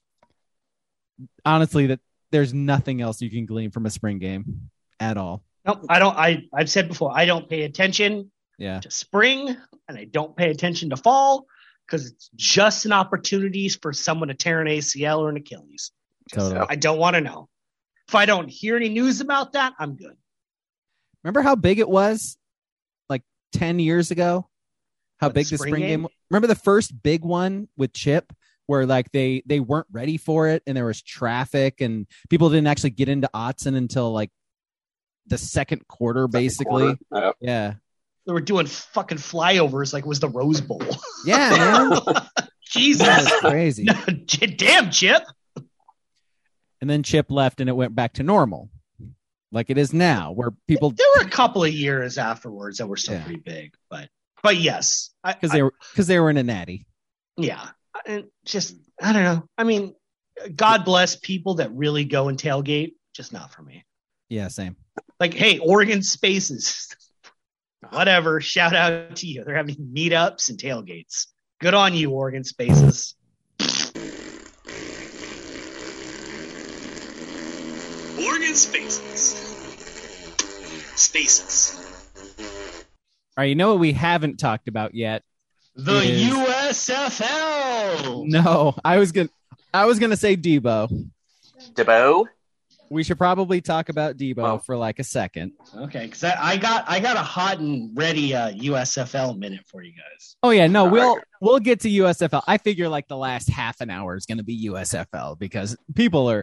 Honestly, that there's nothing else you can glean from a spring game at all. Nope, I don't I I've said before, I don't pay attention Yeah. to spring and I don't pay attention to fall because it's just an opportunity for someone to tear an A C L or an Achilles. Totally. I don't want to know. If I don't hear any news about that, I'm good. Remember how big it was like ten years ago? How What, the big the spring spring game? game? Remember the first big one with Chip where like they they weren't ready for it and there was traffic and people didn't actually get into Autzen until like the second quarter, Second basically. quarter. Yep. Yeah. They were doing fucking flyovers like it was the Rose Bowl. Yeah, man. Jesus. That's crazy. Damn, Chip. And then Chip left and it went back to normal. Like it is now, where people There were a couple of years afterwards that were still Yeah. pretty big, but but yes, I- because they were because they were in a natty. yeah, and just I don't know. I mean, God bless people that really go and tailgate. Just not for me. Yeah, same. Like, hey, Oregon Spaces, whatever. Shout out to you. They're having meetups and tailgates. Good on you, Oregon Spaces. Oregon Spaces. Spaces. All right, you know what we haven't talked about yet? The Is- U S F L. No, I was gonna I was gonna say Debo. Debo. We should probably talk about Debo Oh. for like a second. Okay, because I, I got I got a hot and ready uh, U S F L minute for you guys. Oh yeah, no, All we'll right. we'll get to U S F L. I figure like the last half an hour is going to be U S F L because people are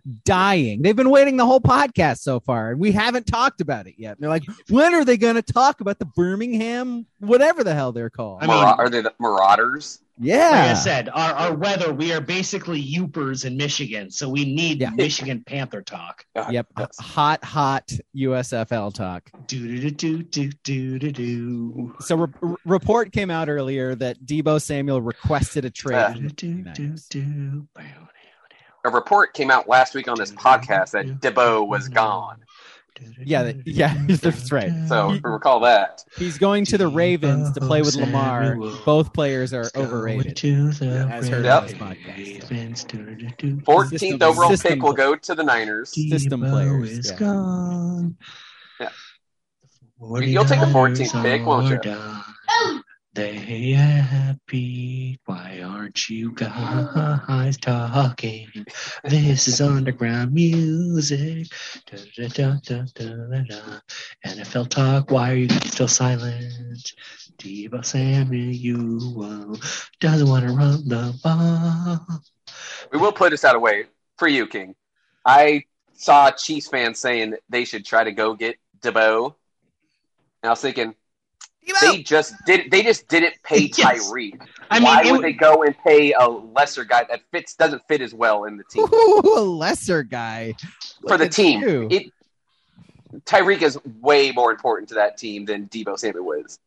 dying. They've been waiting the whole podcast so far, and we haven't talked about it yet. And they're like, when are they going to talk about the Birmingham, whatever the hell they're called? I mean, Mar- are they the Marauders? Yeah. Like I said, our, our weather, we are basically Yoopers in Michigan, so we need Yeah. Michigan Panther talk. God, Yep. that's- Hot, hot U S F L talk. Do do do do do do do. So, re- r- report came out earlier that Deebo Samuel requested a trade. Uh, from the Do, do, 49ers. do. A report came out last week on this podcast that Debo was gone. Yeah, that, yeah, that's right. So recall that. He's going to the Ravens to play with Lamar. Both players are overrated. As heard Yep. on this podcast. fourteenth System- overall system pick will play- go to the Niners. System players, Is yeah. gone. Yeah. You'll take a fourteenth pick, won't you? Done. They happy. Why aren't you guys talking? This is underground music. Da, da, da, da, da, da, da. N F L talk. Why are you still silent? Deebo Samuel doesn't want to run the ball. We will put this out of the way for you, King. I saw Chiefs fans saying they should try to go get Debo. And I was thinking, they just did. They just didn't pay Yes. Tyreek. I mean, Why it would w- they go and pay a lesser guy that fits doesn't fit as well in the team Ooh, a lesser guy for Look the at team? you. It Tyreek is way more important to that team than Deebo Samuel is.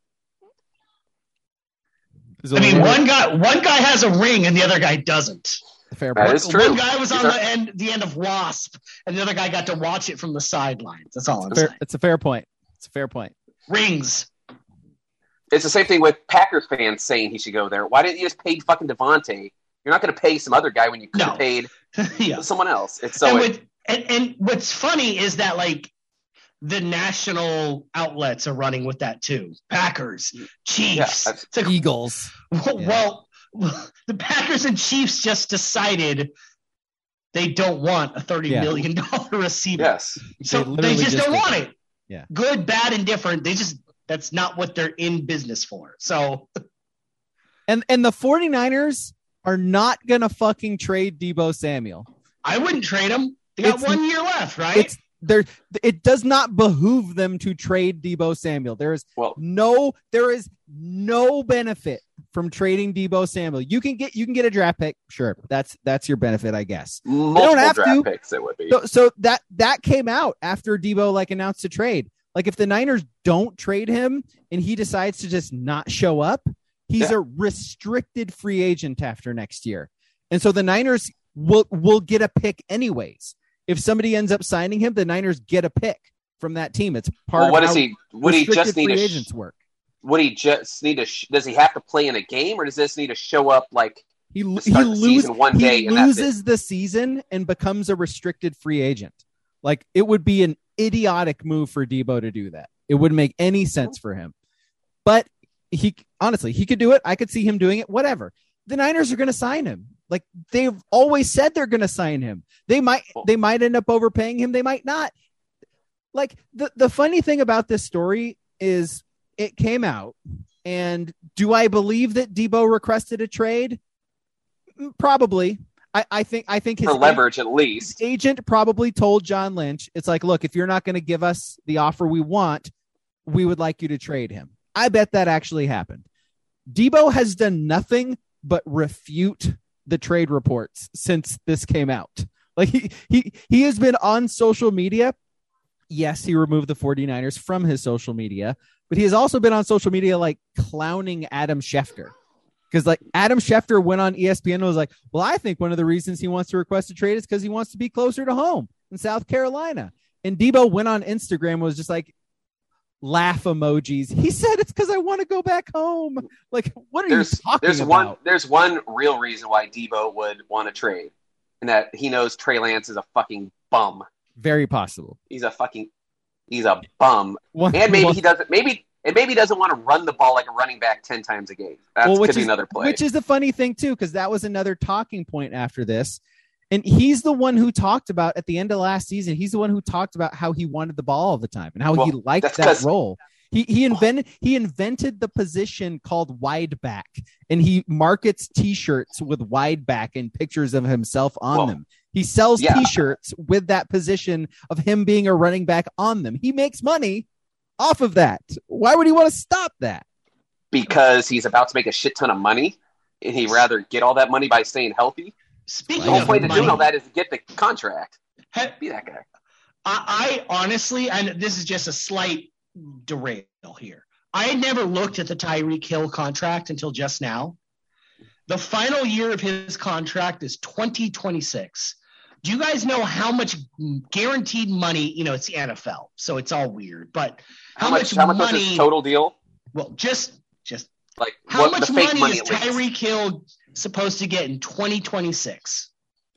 I mean, one guy one guy has a ring and the other guy doesn't. fair That point. is true. One guy was on These the are- end the end of Wasp, and the other guy got to watch it from the sidelines. That's all I'm Fair, saying. it's a fair point. It's a fair point. Rings. It's the same thing with Packers fans saying he should go there. Why didn't you just pay fucking Devontae? You're not going to pay some other guy when you could have No. paid Yeah. someone else. It's so and, it- with, and, and what's funny is that like the national outlets are running with that too. Packers, Chiefs. that's- It's like, Eagles. well, the Packers and Chiefs just decided they don't want a thirty Yeah. million dollar receiver. yes. So They they, literally just, just don't did want that. it. Yeah. Good, bad, and different. They just that's not what they're in business for. So And and the 49ers are not going to fucking trade Deebo Samuel. I wouldn't trade them. They got It's- one year left, right? It's there. It does not behoove them to trade Deebo Samuel. There is Well, no, there is no benefit from trading Deebo Samuel. You can get, you can get a draft pick. Sure. That's, that's your benefit, I guess. multiple have draft to. picks it would be. So, so that, that came out after Deebo like announced a trade. Like if the Niners don't trade him and he decides to just not show up, he's Yeah. a restricted free agent after next year. And so the Niners will, will get a pick anyways. If somebody ends up signing him, the Niners get a pick from that team. It's part well, what of does how he? Would he restricted just need free to? agents Sh- work. would he just need to? Sh- does he have to play in a game, or does this need to show up like? He, lo- to he, start the lose, season one day he and that's it? loses the season and becomes a restricted free agent. Like it would be an idiotic move for Deebo to do that. It wouldn't make any sense for him. But he honestly, he could do it. I could see him doing it. Whatever. The Niners are going to sign him. Like they've always said they're going to sign him. They might they might end up overpaying him. They might not. Like the, the funny thing about this story is it came out. And do I believe that Deebo requested a trade? Mm, Probably. I, I think I think his For leverage, at least. agent probably told John Lynch, it's like, look, if you're not going to give us the offer we want, we would like you to trade him. I bet that actually happened. Deebo has done nothing but refute the trade reports since this came out. Like he he he has been on social media. Yes, he removed the 49ers from his social media, but he has also been on social media like clowning Adam Schefter. Because like Adam Schefter went on E S P N and was like, well, I think one of the reasons he wants to request a trade is because he wants to be closer to home in South Carolina. And Deebo went on Instagram and was just like, laugh emojis. He said it's because I want to go back home. Like, what are There's you talking there's about? one there's one real reason why Deebo would want to trade, and that he knows Trey Lance is a fucking bum. Very possible. He's a fucking he's a bum, One, and maybe one- he doesn't maybe and maybe he doesn't want to run the ball like a running back ten times a game. That well, which could be is, another play. Which is the funny thing too, because that was another talking point after this. And he's the one who talked about at the end of last season, he's the one who talked about how he wanted the ball all the time and how Well, he liked that's that 'cause role. He he invented he invented the position called wide back, and he markets T-shirts with wide back and pictures of himself on Well, them. He sells yeah. T-shirts with that position of him being a running back on them. He makes money off of that. Why would he want to stop that? Because he's about to make a shit ton of money, and he'd rather get all that money by staying healthy. Speaking The whole of point of money, doing all that is to get the contract. ha- Be that guy. I, I honestly, and this is just a slight derail here. I had never looked at the Tyreek Hill contract until just now. The final year of his contract is twenty twenty-six. Do you guys know how much guaranteed money? You know, it's the N F L, so it's all weird. But how, How much? much, How much money? was his total deal? Well, just just Like how what, much the fake money, money is at least. Tyreek Hill supposed to get in twenty twenty-six?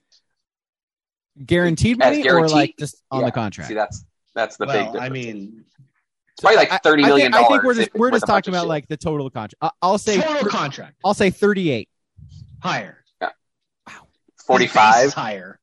Guaranteed As money or guaranteed? like just on Yeah. the contract? See, that's that's the big Well, difference. I mean, it's probably I- like thirty I million think, dollars. I think we're just if it's we're with just a bunch talking of about shit. like the total contract. I- I'll say total contract I'll say thirty-eight. higher. forty-five. His base is higher.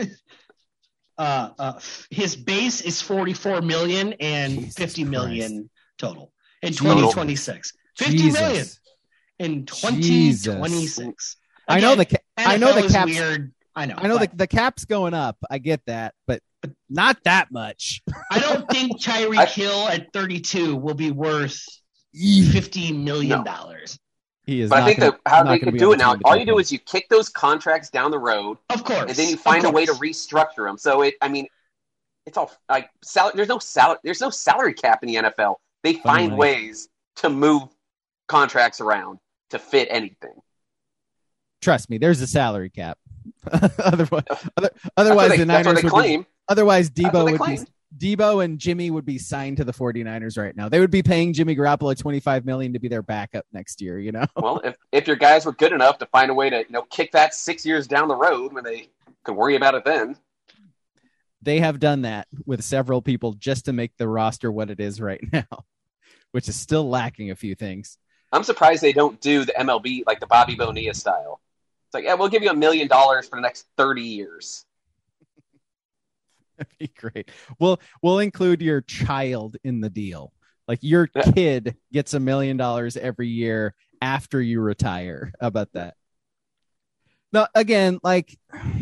uh, uh, his base is forty-four million and Jesus fifty million total in Jesus. twenty twenty-six. fifty Jesus. million in twenty twenty-six. I know the ca- I know the N F L is caps. weird. I know. I know the, but the cap's going up. I get that, but not that much. I don't think Tyreek I- Hill at thirty-two will be worth fifty million dollars. He is. But I not think gonna, that how not they gonna could be do on it the now, team to all take you do him. is you kick those contracts down the road, Of course. and then you Of find a way to course. restructure them. So it, I mean, it's all like sal- There's no salary. There's no salary cap in the N F L. They find money. ways to move contracts around to fit anything. Trust me, there's a salary cap. otherwise, other, That's otherwise what they, the that's Niners what they would claim. be. Otherwise, That's Debo what they would claim. be. Debo and Jimmy would be signed to the 49ers right now. They would be paying Jimmy Garoppolo twenty-five million dollars to be their backup next year. You know. Well, if, if your guys were good enough to find a way to you know kick that six years down the road when they could worry about it then. They have done that with several people just to make the roster what it is right now, which is still lacking a few things. I'm surprised they don't do the M L B like the Bobby Bonilla style. It's like, yeah, we'll give you a million dollars for the next thirty years. That'd be great. We'll we'll include your child in the deal. Like your Yeah. kid gets a million dollars every year after you retire. How about that? No, again, like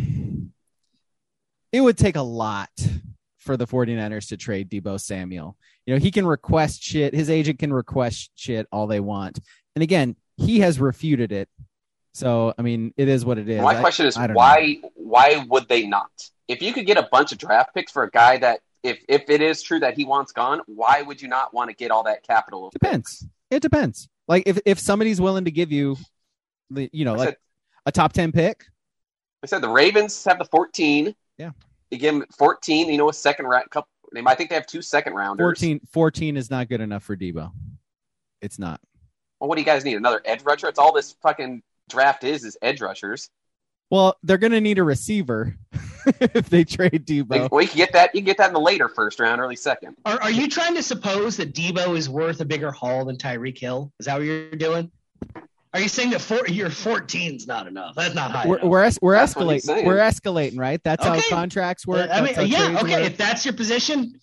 it would take a lot for the 49ers to trade Debo Samuel. You know, he can request shit. His agent can request shit all they want. And again, he has refuted it. So, I mean, it is what it is. My I- question is I don't why why would they not? If you could get a bunch of draft picks for a guy that if if it is true that he wants gone, why would you not want to get all that capital? of Depends. It depends. Like if, if somebody's willing to give you, the you know, I like said- a top ten pick. I said the Ravens have the fourteen. Yeah. You give them fourteen, you know, a second round couple they I think they have two second rounders. fourteen, fourteen is not good enough for Debo. It's not. Well, what do you guys need? Another edge rusher? It's all this fucking draft is is edge rushers. Well, they're going to need a receiver if they trade They, Debo. well, you can get that. You can get that in the later first round, early second. Are, are you trying to suppose that Debo is worth a bigger haul than Tyreek Hill? Is that what you're doing? Are you saying that four, your fourteen is not enough? That's not high We're enough. we're, es- we're That's what he's escalating. saying. We're escalating, right? That's Okay. how contracts work. I mean, That's how yeah, trades okay. work. If that's your position,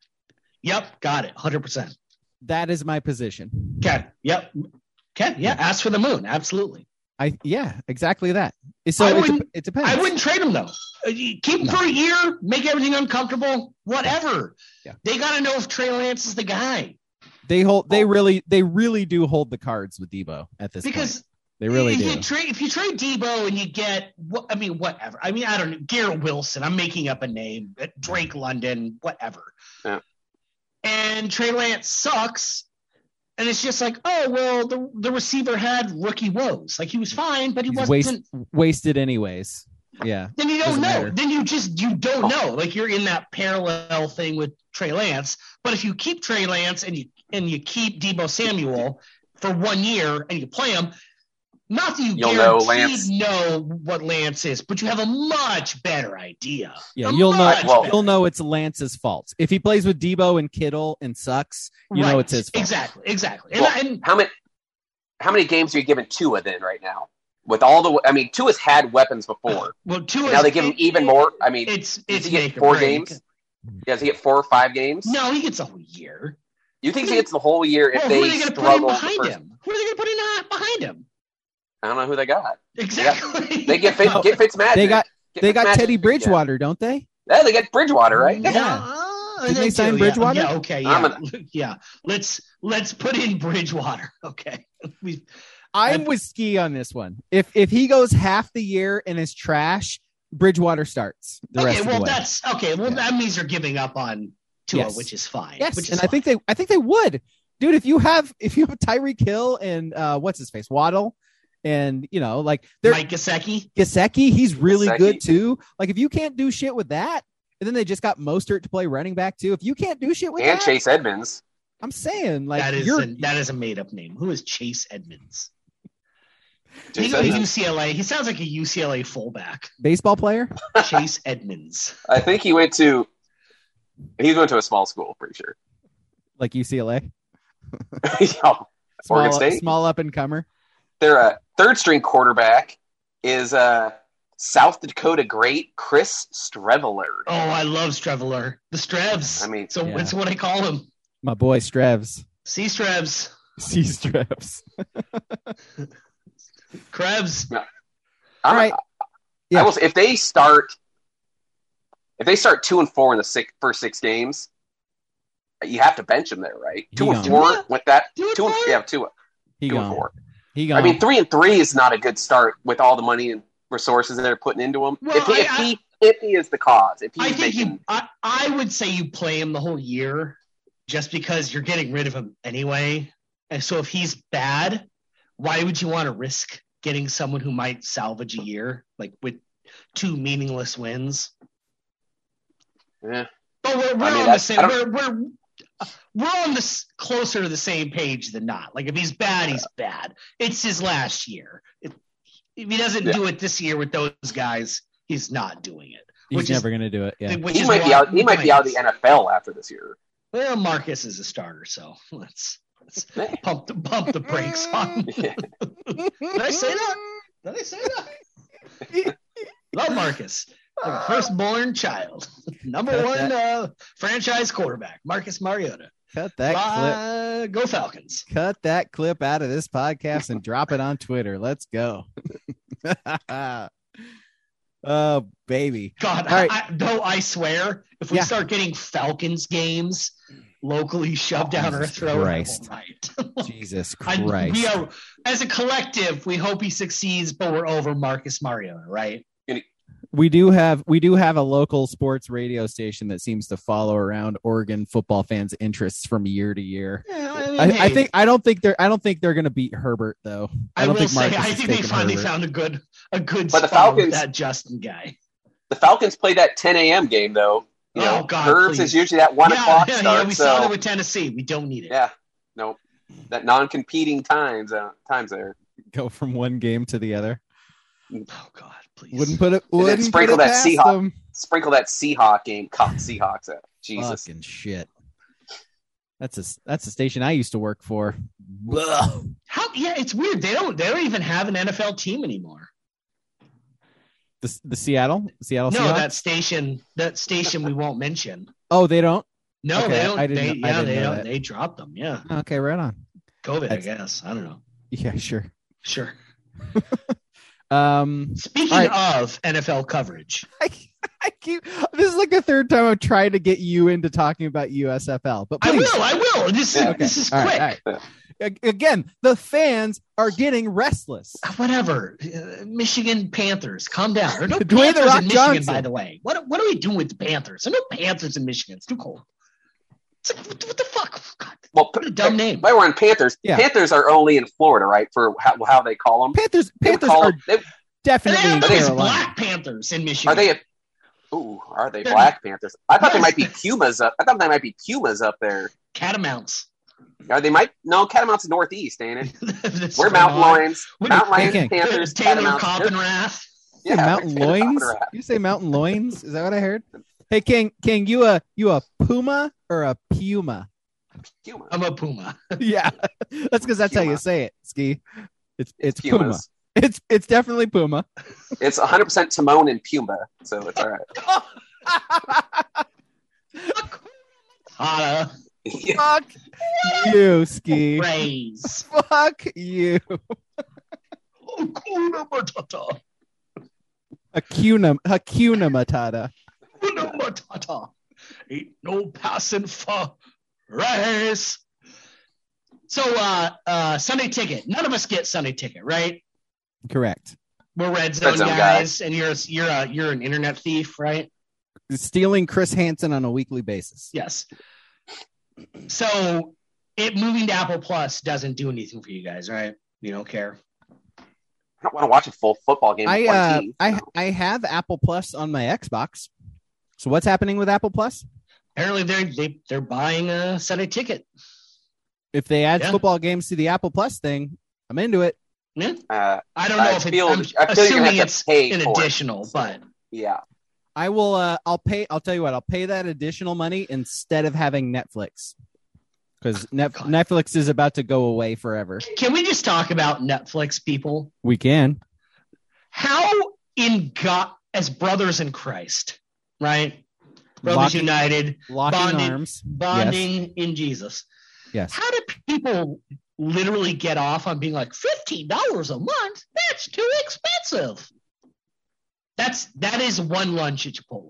yep, got it, one hundred percent. That is my position. Okay, yep. Okay, yeah, ask for the moon, absolutely. I yeah, exactly that. So I it, wouldn't- de- it depends. I wouldn't trade him though. Uh, you Keep him No. for a year, make everything uncomfortable, whatever. Yeah. They got to know if Trey Lance is the guy They hold. They really. They really do hold the cards with Debo at this point. because They really if do. You trade, if you trade Debo and you get, what I mean, whatever. I mean, I don't know. Garrett Wilson. I'm making up a name. Drake London. Whatever. Yeah. And Trey Lance sucks. And it's just like, oh well, the the receiver had rookie woes. Like he was fine, but he He's wasn't. waste, wasted anyways. Yeah. Then you don't doesn't know. matter. Then you just you don't know. Like you're in that parallel thing with Trey Lance. But if you keep Trey Lance and you and you keep Debo Samuel for one year and you play him, not that you You'll know guaranteed Lance. know what Lance is, but you have a much better idea. Yeah, A you'll know. much well, better. You'll know it's Lance's fault if he plays with Debo and Kittle and sucks. You know Right. it's his fault. Exactly. Exactly. And, Well, and how many how many games are you giving Tua then right now? With all the, I mean, Tua's had weapons before. well, two Now they give him even more. I mean, It's does it's he get make or four break. games? Does he get four or five games? No, he gets a whole year. You think he gets the whole year if well, they who are they going to put in struggle the behind first- him? Who are they going to put in behind him? I don't know who they got. Exactly. They get Fitz, get Fitzmagic. They got Get they got Fitzmagic Teddy again. Bridgewater, don't they? Yeah, they get Bridgewater, right? Yeah. Uh, Didn't they sign do, Bridgewater? Yeah, yeah, okay, yeah. I'm yeah. Let's let's put in Bridgewater. Okay. We I'm And- with Ski on this one. If if he goes half the year and is trash, Bridgewater starts the rest Okay, of well the way. that's okay. Well Yeah. that means they're giving up on Tua, Yes. which is fine. Yes, which is and I fine. think they I think they would. Dude, if you have if you have Tyreek Hill and uh what's his face? Waddle and you know, like they're Mike Gesicki. Gesicki, he's really Gesicki. good too. Like if you can't do shit with that, and then they just got Mostert to play running back too. If you can't do shit with And that, Chase Edmonds. I'm saying like that is you're a, that is a made up name. Who is Chase Edmonds? Chase He go to Edmonds. U C L A. He sounds like a U C L A fullback. baseball player. Chase Edmonds. I think he went to he went to a small school, pretty sure. Like U C L A, Yeah. small, Oregon State? small up and comer. Their uh, third string quarterback is uh, South Dakota great Chris Streveler. Oh, I love Streveler. The Strevs. I mean, so yeah. it's what I call him. My boy Strevs, Sea Strevs. C Strevs. Krebs. I'm- All right. Yeah. I will say, if they start if they start two and four in the six, first six games, you have to bench them there, right? He Two and gone. four Do with that. Do it Two and for yeah, it. two, He two and gone. four. He gone. I mean, three and three is not a good start with all the money and resources that they're putting into him. Well, if, he, I- if he if he is the cause, if I he's think making, you. I, I would say you play him the whole year, just because you're getting rid of him anyway. And so if he's bad, why would you want to risk getting someone who might salvage a year, like with two meaningless wins? eh, But we're, we're I mean, on the that's- same. I We're we're we're on this closer to the same page than not. Like if he's bad, he's bad. It's his last year. If, if he doesn't Yeah. do it this year with those guys, he's not doing it. He's which never is, gonna do it. Yeah. which he is might be why- out. He might be out of the N F L after this year. Well, Marcus is a starter, so let's, let's Man. pump the pump the brakes on. Yeah. Did I say that? Did I say that? Love Marcus, like a firstborn child, number Cut one that. uh, franchise quarterback, Marcus Mariota. Cut that clip. Uh, go Falcons! Cut that clip out of this podcast and drop it on Twitter. Let's go. Oh, baby. God, All right. I, I, though I swear, if we Yeah. start getting Falcons games locally shoved down our Jesus throat, Christ. I will write. Jesus I, Christ. we are, as a collective, we hope he succeeds, but we're over Marcus Mariota, right? we do have we do have a local sports radio station that seems to follow around Oregon football fans' interests from year to year. Yeah, I, mean, I, I hey, think I don't think they're I don't think they're going to beat Herbert though. I, I, don't will think say Marcus I is think they taking finally Herbert. found a good a good But the spot with Falcons- that Justin guy. The Falcons play that ten a.m. game though. You Oh, know, God, Herbs please. is usually that one yeah, o'clock yeah, start. yeah, we so saw it with Tennessee. We don't need it. yeah, nope. That non-competing times uh, times there. Go from one game to the other. Oh God, please. Wouldn't put it then wouldn't put sprinkle it that past Seahawk- them. Sprinkle that Seahawk game, Cock Seahawks out. Jesus. Fucking shit. That's a that's a station I used to work for. Ugh. How? Yeah, it's weird. They don't. They don't even have an N F L team anymore. The the Seattle Seattle. No, Seahawks? that station. That station we won't mention. Oh, they don't. No, Okay, they don't. I didn't they, know- I yeah, didn't they know don't. that. They dropped them. Yeah, Okay, right on. COVID. That's- I guess. I don't know. Yeah, sure. Sure. Um, Speaking All right. of N F L coverage, I, I keep. This is like the third time I've tried to get you into talking about U S F L, but I please. will. I will. This, Yeah. this is All quick. right, all right. A- Again, the fans are getting restless. Whatever. Uh, Michigan Panthers, calm down. There are no Dwayne The Panthers Rock in Michigan, Johnson. by the way. What what are we doing with the Panthers? There are no Panthers in Michigan. It's too cold. It's like, what, what the fuck? God, Well, what a dumb name. While we're on Panthers, Yeah. Panthers are only in Florida, right? For how, how they call them. Panthers, They would Panthers call are them. They, And definitely they in have these Carolina. Black Panthers in Michigan. are they? A, ooh, are they They're- Black Panthers? I thought they Yes. might be Pumas up. I thought they might be Pumas up there. Catamounts? Are they might? No, Catamounts northeast, ain't it? That's We're so Mountain odd. Lions. What- Mountain Lions, King. Panthers, Taylor Catamounts. They're- Coppenrath. You say Yeah, mountain they're loins? Coppenrath. You say mountain loins? Is that what I heard? Hey, King, King, you a you a puma or a puma? Puma. I'm a Puma. Yeah, that's because that's how you Puma. say it, Ski. It's it's puma. Pumas. It's it's definitely puma. It's one hundred percent Timon and Puma, so it's all right. Hana. Fuck you, Ski. Praise. Fuck you. Hakuna Matata. Hakuna, Hakuna Matata. Hakuna Matata. Ain't no passing for race. So, uh, uh, Sunday Ticket. None of us get Sunday Ticket, right? Correct. We're Red Zone, Red Zone guys, guys. and you're you're a, you're an internet thief, right? Stealing Chris Hansen on a weekly basis. Yes. So, it moving to Apple Plus doesn't do anything for you guys, right? You don't care. I don't want to watch a full football game. I with one uh, team, I so. I have Apple Plus on my Xbox. So what's happening with Apple Plus? Apparently, they're they, they're buying a Sunday Ticket. If they add Yeah. football games to the Apple Plus thing, I'm into it. Yeah. Uh, I don't know I if feel- it's. I I'm feel you're gonna assuming have to it's pay an for it. additional, but yeah. I will. Uh, I'll pay. I'll tell you what. I'll pay that additional money instead of having Netflix, because Net- God. Netflix is about to go away forever. can we just talk about Netflix, people? We can. How in God, as brothers in Christ, right? Brothers Locking- United, Locking bonding, arms. bonding in Jesus. Yes. How do people literally get off on being like fifteen dollars a month? That's too expensive. That's that is one lunch at Chipotle.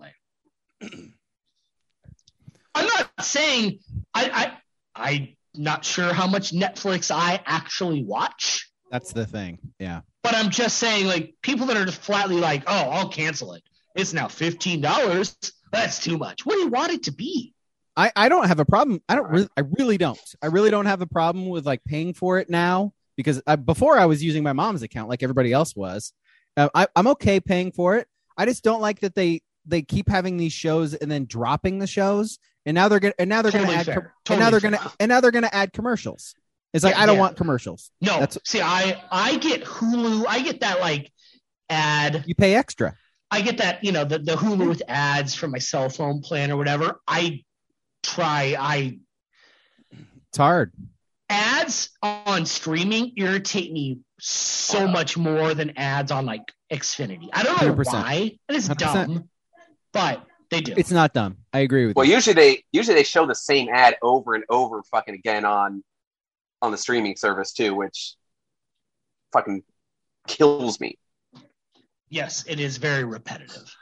I'm not saying I I I'm not sure how much Netflix I actually watch, That's the thing. Yeah. but I'm just saying like people that are just flatly like, oh, I'll cancel it. It's now fifteen dollars. That's too much. What do you want it to be? I, I don't have a problem. I don't really, I really don't. I really don't have a problem with like paying for it now, because I, before I was using my mom's account like everybody else was. Uh, I, I'm okay paying for it. I just don't like that they they keep having these shows and then dropping the shows, and now they're gonna and now they're Totally gonna add fair. com- and Totally now they're fair. gonna and now they're gonna add commercials. It's like Yeah, I don't yeah. want commercials. No, That's- see, I I get Hulu. I get that like ad. You pay extra. I get that, you know, the, the Hulu with ads from my cell phone plan or whatever. I try, I It's hard. ads on streaming irritate me so much more than ads on like Xfinity. I don't know one hundred percent. why. And it's one hundred percent. dumb, but they do. It's not dumb. I agree with Well, you. usually they usually they show the same ad over and over fucking again on on the streaming service too, which fucking kills me. Yes, it is very repetitive.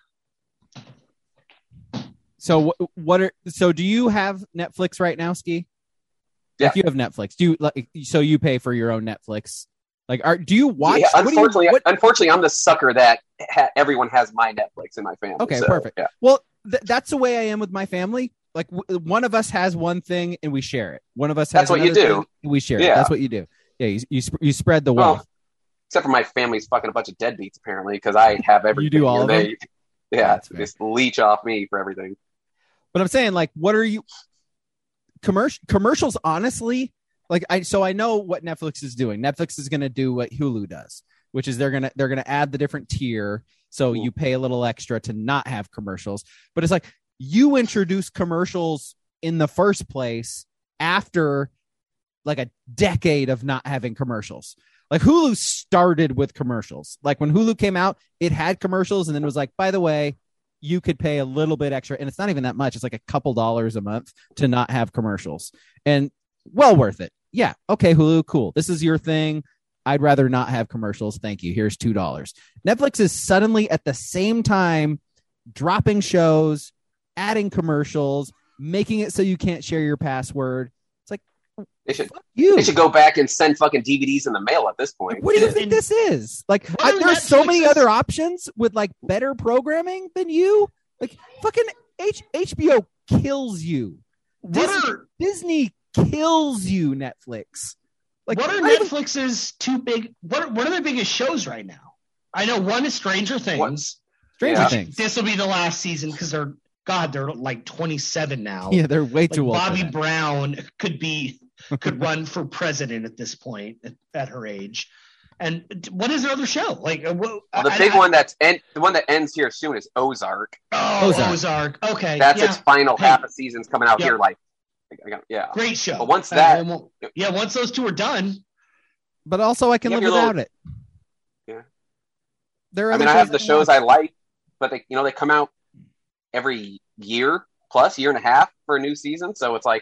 So wh- what are so do you have Netflix right now, Ski? Yeah. Like you have Netflix. Do you like so you pay for your own Netflix? Like are do you watch Yeah, what do you- unfortunately, what- unfortunately, I'm the sucker that ha- everyone has my Netflix in my family. Okay, so, perfect. Yeah. Well, th- that's the way I am with my family. Like w- one of us has one thing and we share it. One of us has That's what you another do. thing and we share it. Yeah. That's what you do. Yeah, you you, sp- you spread the Well, wealth. except for my family's fucking a bunch of deadbeats apparently, because I have everything. do all and of they, Yeah, That's fair. just leech off me for everything. But I'm saying, like, what are you commercial commercials? Honestly, like, I so I know what Netflix is doing. Netflix is going to do what Hulu does, which is they're gonna they're gonna add the different tier, so Cool. you pay a little extra to not have commercials. But it's like you introduce commercials in the first place after like a decade of not having commercials. Like Hulu started with commercials. Like when Hulu came out, it had commercials and then it was like, by the way, you could pay a little bit extra. And it's not even that much. It's like a couple dollars a month to not have commercials, and well worth it. Yeah. Okay, Hulu, cool. This is your thing. I'd rather not have commercials. Thank you. Here's two dollars. Netflix is suddenly at the same time dropping shows, adding commercials, making it so you can't share your password. It's like, They should you. they should go back and send fucking D V Ds in the mail at this point. What do you think this is? Like, What I, are there's so many Netflix's- other options with like better programming than you. Like, fucking H- HBO kills you. What Disney, are Disney kills you. Netflix. Like, what are not even- Netflix's two big? What are, what are their biggest shows right now? I know one is Stranger Things. Stranger Yeah. Things? This will be the last season because they're God, they're like twenty-seven now. Yeah, they're way Like too old. for Bobby that. Brown could be could run for president at this point at, at her age. And what is their other show? Like uh, what, Well, the I- big I- one that's en- the one that ends here soon is Ozark. Oh, Ozark. Ozark. Okay, That's yeah. its final Hey. half of seasons coming out Yep. here. Like, I got- yeah. Great show. But once I- that- I won't- yeah, once those two are done, But also, I can You live have your without little- it. Yeah. There are I other mean, I have shows the shows I like, but they, you know, they come out every year plus year and a half for a new season. So it's like,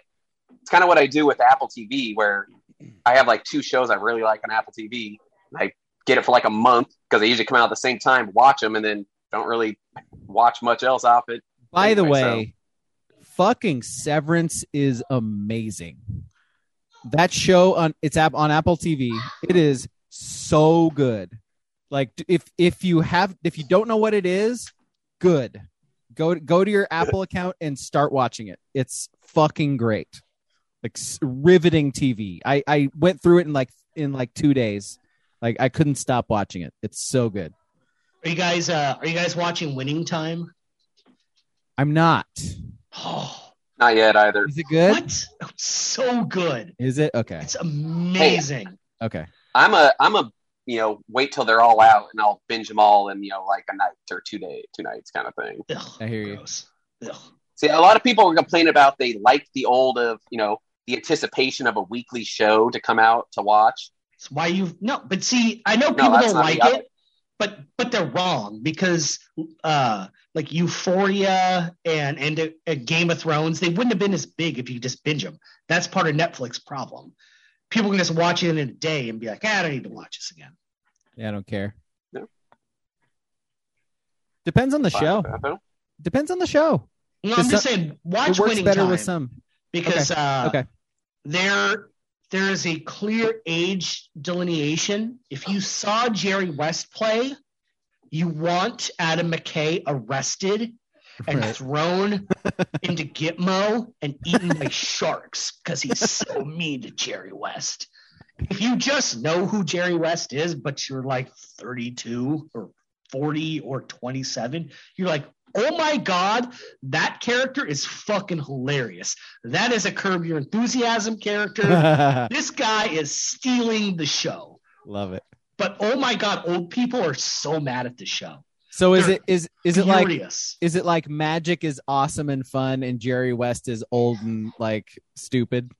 it's kind of what I do with Apple T V, where I have like two shows I really like on Apple T V. I get it for like a month because they usually come out at the same time, watch them, and then don't really watch much else off it. By the Anyway, way, fucking Severance is amazing. That show on it's app on Apple T V. It is so good. Like if if you have if you don't know what it is, good. Go go to your Apple account and start watching it. It's fucking great. Like s- riveting T V. I I went through it in like in like two days. Like I couldn't stop watching it. It's so good. Are you guys uh are you guys watching Winning Time? I'm not. Oh, not yet either. Is it good? what? It's so good. Is it? Okay. It's amazing. Okay. I'm a I'm a you know wait till they're all out and I'll binge them all in you know like a night or two day two nights kind of thing. Ugh, I hear you. gross. Ugh. See, a lot of people were complaining about they liked the old of you know the anticipation of a weekly show to come out to watch. It's why you no, but see, I know No, people that's don't not like me. it, but but they're wrong because uh like Euphoria and and uh, Game of Thrones, they wouldn't have been as big if you just binge them. That's part of Netflix's problem. People can just watch it in a day and be like, ah, I don't need to watch this again. Yeah, I don't care. No. Depends on the show. Depends on the show. No, Does I'm just some- saying, watch It works Winning better Time with some. because Okay. uh, Okay. there there is a clear age delineation. If you saw Jerry West play, you want Adam McKay arrested and Right. thrown into Gitmo and eaten by sharks because he's so mean to Jerry West. If you just know who Jerry West is, but you're like thirty-two or forty or twenty-seven, you're like, oh my God, that character is fucking hilarious. That is a Curb Your Enthusiasm character. This guy is stealing the show. Love it. But oh my God, old people are so mad at the show. So is They're it is is it like Furious. is it like Magic is awesome and fun and Jerry West is old and like stupid?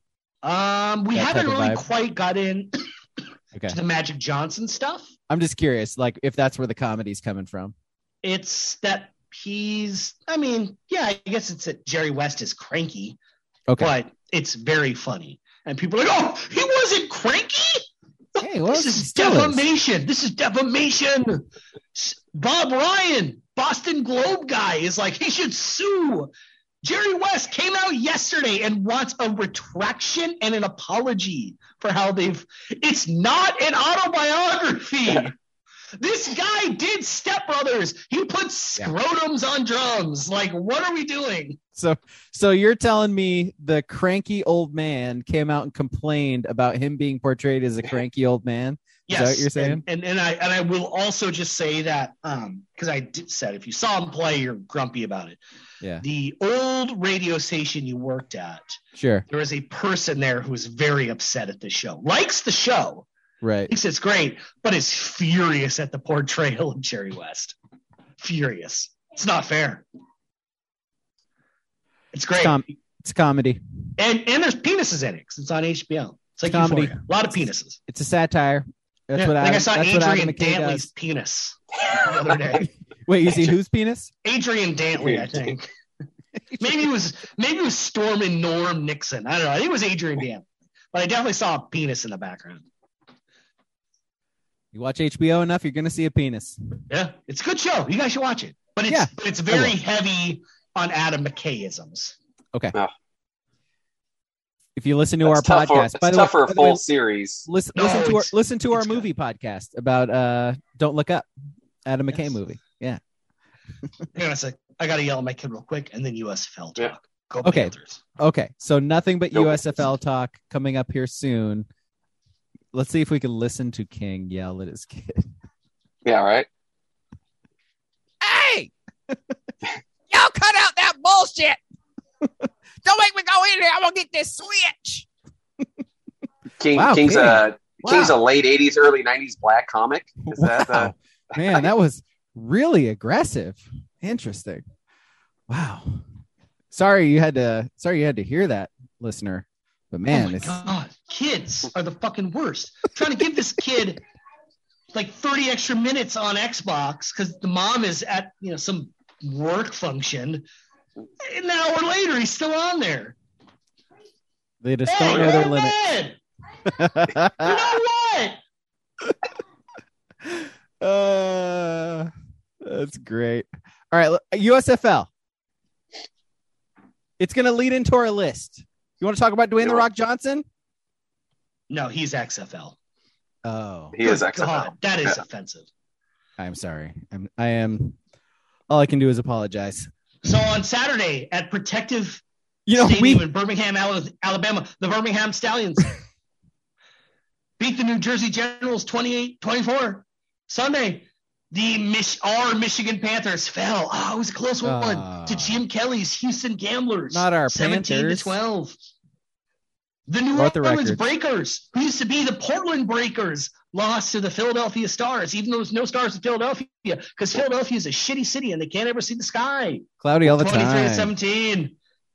Um, we That haven't type of really vibe? quite got in Okay. to the Magic Johnson stuff. I'm just curious, like if that's where the comedy's coming from. It's that he's, I mean, yeah, I guess it's that Jerry West is cranky, Okay. but it's very funny. And people are like, oh, he wasn't cranky? Hey, well, This he is still is. defamation. This is defamation. S- Bob Ryan, Boston Globe guy, is like, he should sue. Jerry West came out yesterday and wants a retraction and an apology for how they've. It's not an autobiography. This guy did Step Brothers. He put scrotums on drums. Like, what are we doing? So so you're telling me the cranky old man came out and complained about him being portrayed as a cranky old man? Is Yes, that what you're saying? And, and and I and I will also just say that um because I did, said if you saw him play, you're grumpy about it. Yeah. The old radio station you worked at, Sure. there is a person there who is very upset at the show, likes the show, Right. thinks it's great, but is furious at the portrayal of Jerry West. Furious. It's not fair. It's great. It's, com- it's comedy. and and there's penises in it because it's on H B O. It's like Comedy. Euphoria. A lot of penises. It's a satire. That's Yeah, what I think Adam, I saw that's what Adam Adrian McKay Dantley's does. penis the other day. Wait, you see whose penis? Adrian Dantley, I think. maybe it was maybe it was Stormin' Norm Nixon. I don't know. I think it was Adrian Dantley, but I definitely saw a penis in the background. You watch H B O enough, you're gonna see a penis. Yeah, it's a good show. You guys should watch it. But it's Yeah, but it's I very will. heavy on Adam McKay-isms. Okay. Oh. If you listen to That's our tough for, podcast, it's by the tough way, for by a the way, full series. listen, No, listen to our it's- listen to our it's good. movie podcast about uh Don't Look Up, Adam McKay Yes. movie. Yeah. Hang on a sec. I gotta yell at my kid real quick, and then U S F L talk. Yeah. Go Okay. Panthers. Okay. So nothing but Nope. U S F L talk coming up here soon. Let's see if we can listen to King yell at his kid. Yeah, right. Hey! Y'all cut out that bullshit! Don't make me go in there. I'm gonna get this switch. King, Wow, King's King. a Wow. King's a late eighties, early nineties black comic. Is that uh, Wow. Man, that was really aggressive. Interesting. Wow. Sorry you had to sorry you had to hear that, listener. But man, oh my it's God, kids are the fucking worst. trying to give this kid like thirty extra minutes on Xbox because the mom is at you know some work function. An hour later, he's still on there. They just Hey, don't know their hey, limits. man! You know what? uh, that's great. All right, U S F L. It's going to lead into our list. You want to talk about Dwayne The Rock Johnson? No, he's X F L. Oh, He is X F L. God, that is Yeah. offensive. I'm sorry. I'm. I am. All I can do is apologize. So on Saturday at Protective You know, Stadium we in Birmingham, Ala- Alabama, the Birmingham Stallions beat the New Jersey Generals twenty-eight twenty-four. Sunday, the Mich- our Michigan Panthers fell. Oh, it was a close one Ah. to Jim Kelly's Houston Gamblers. Not our seventeen Panthers. to twelve. The New Brought the Orleans records. Breakers, who used to be the Portland Breakers, lost to the Philadelphia Stars, even though there's no stars in Philadelphia, because Philadelphia is a shitty city and they can't ever see the sky. cloudy all the twenty-three to time. seventeen.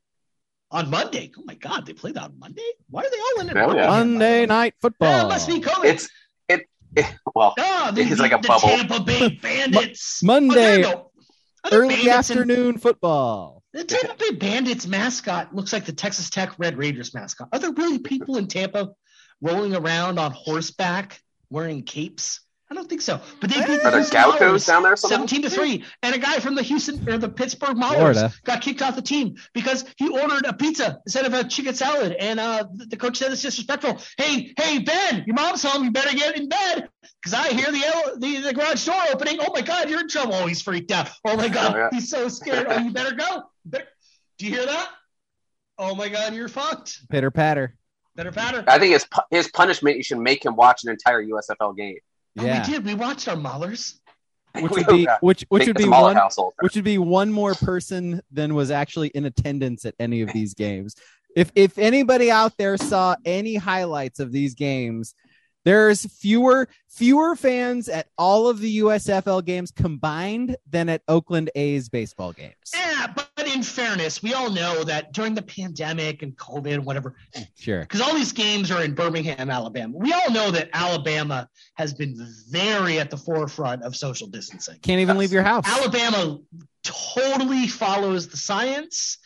On Monday. Oh my God, they played on Monday? Why are they all in it? Hell yeah. Monday night football. Yeah, it must be COVID. It's it, it well, oh, the, it's like a the bubble. Tampa Bay Bandits. Monday, Oh, there you go. Are there early bandits in- afternoon football. The Tampa Bay Bandits mascot looks like the Texas Tech Red Raiders mascot. Are there really people in Tampa rolling around on horseback wearing capes? I don't think so. But they beat the Are there Houston Gauchos Oilers down there somehow? seventeen to three. And a guy from the Houston or the Pittsburgh Maulers Florida. got kicked off the team because he ordered a pizza instead of a chicken salad. And uh, the the coach said it's disrespectful. Hey, hey, Ben, your mom's home. You better get in bed because I hear the, ele- the the garage door opening. Oh my God, you're in trouble. Oh, he's freaked out. Oh my God, Oh, yeah. he's so scared. Oh, you better go. Better- Do you hear that? Oh my God, you're fucked. Pitter patter. Better patter. I think his pu- his punishment, you should make him watch an entire U S F L game. Oh, Yeah. we did. We watched our Maulers. Which would be which which Make would this be a Mahler one household. which would be one more person than was actually in attendance at any of these games. If if anybody out there saw any highlights of these games, there's fewer fewer fans at all of the U S F L games combined than at Oakland A's baseball games. Yeah, but in fairness, we all know that during the pandemic and COVID, whatever, Sure. because all these games are in Birmingham, Alabama. We all know that Alabama has been very at the forefront of social distancing. Can't even leave your house. Alabama totally follows the science,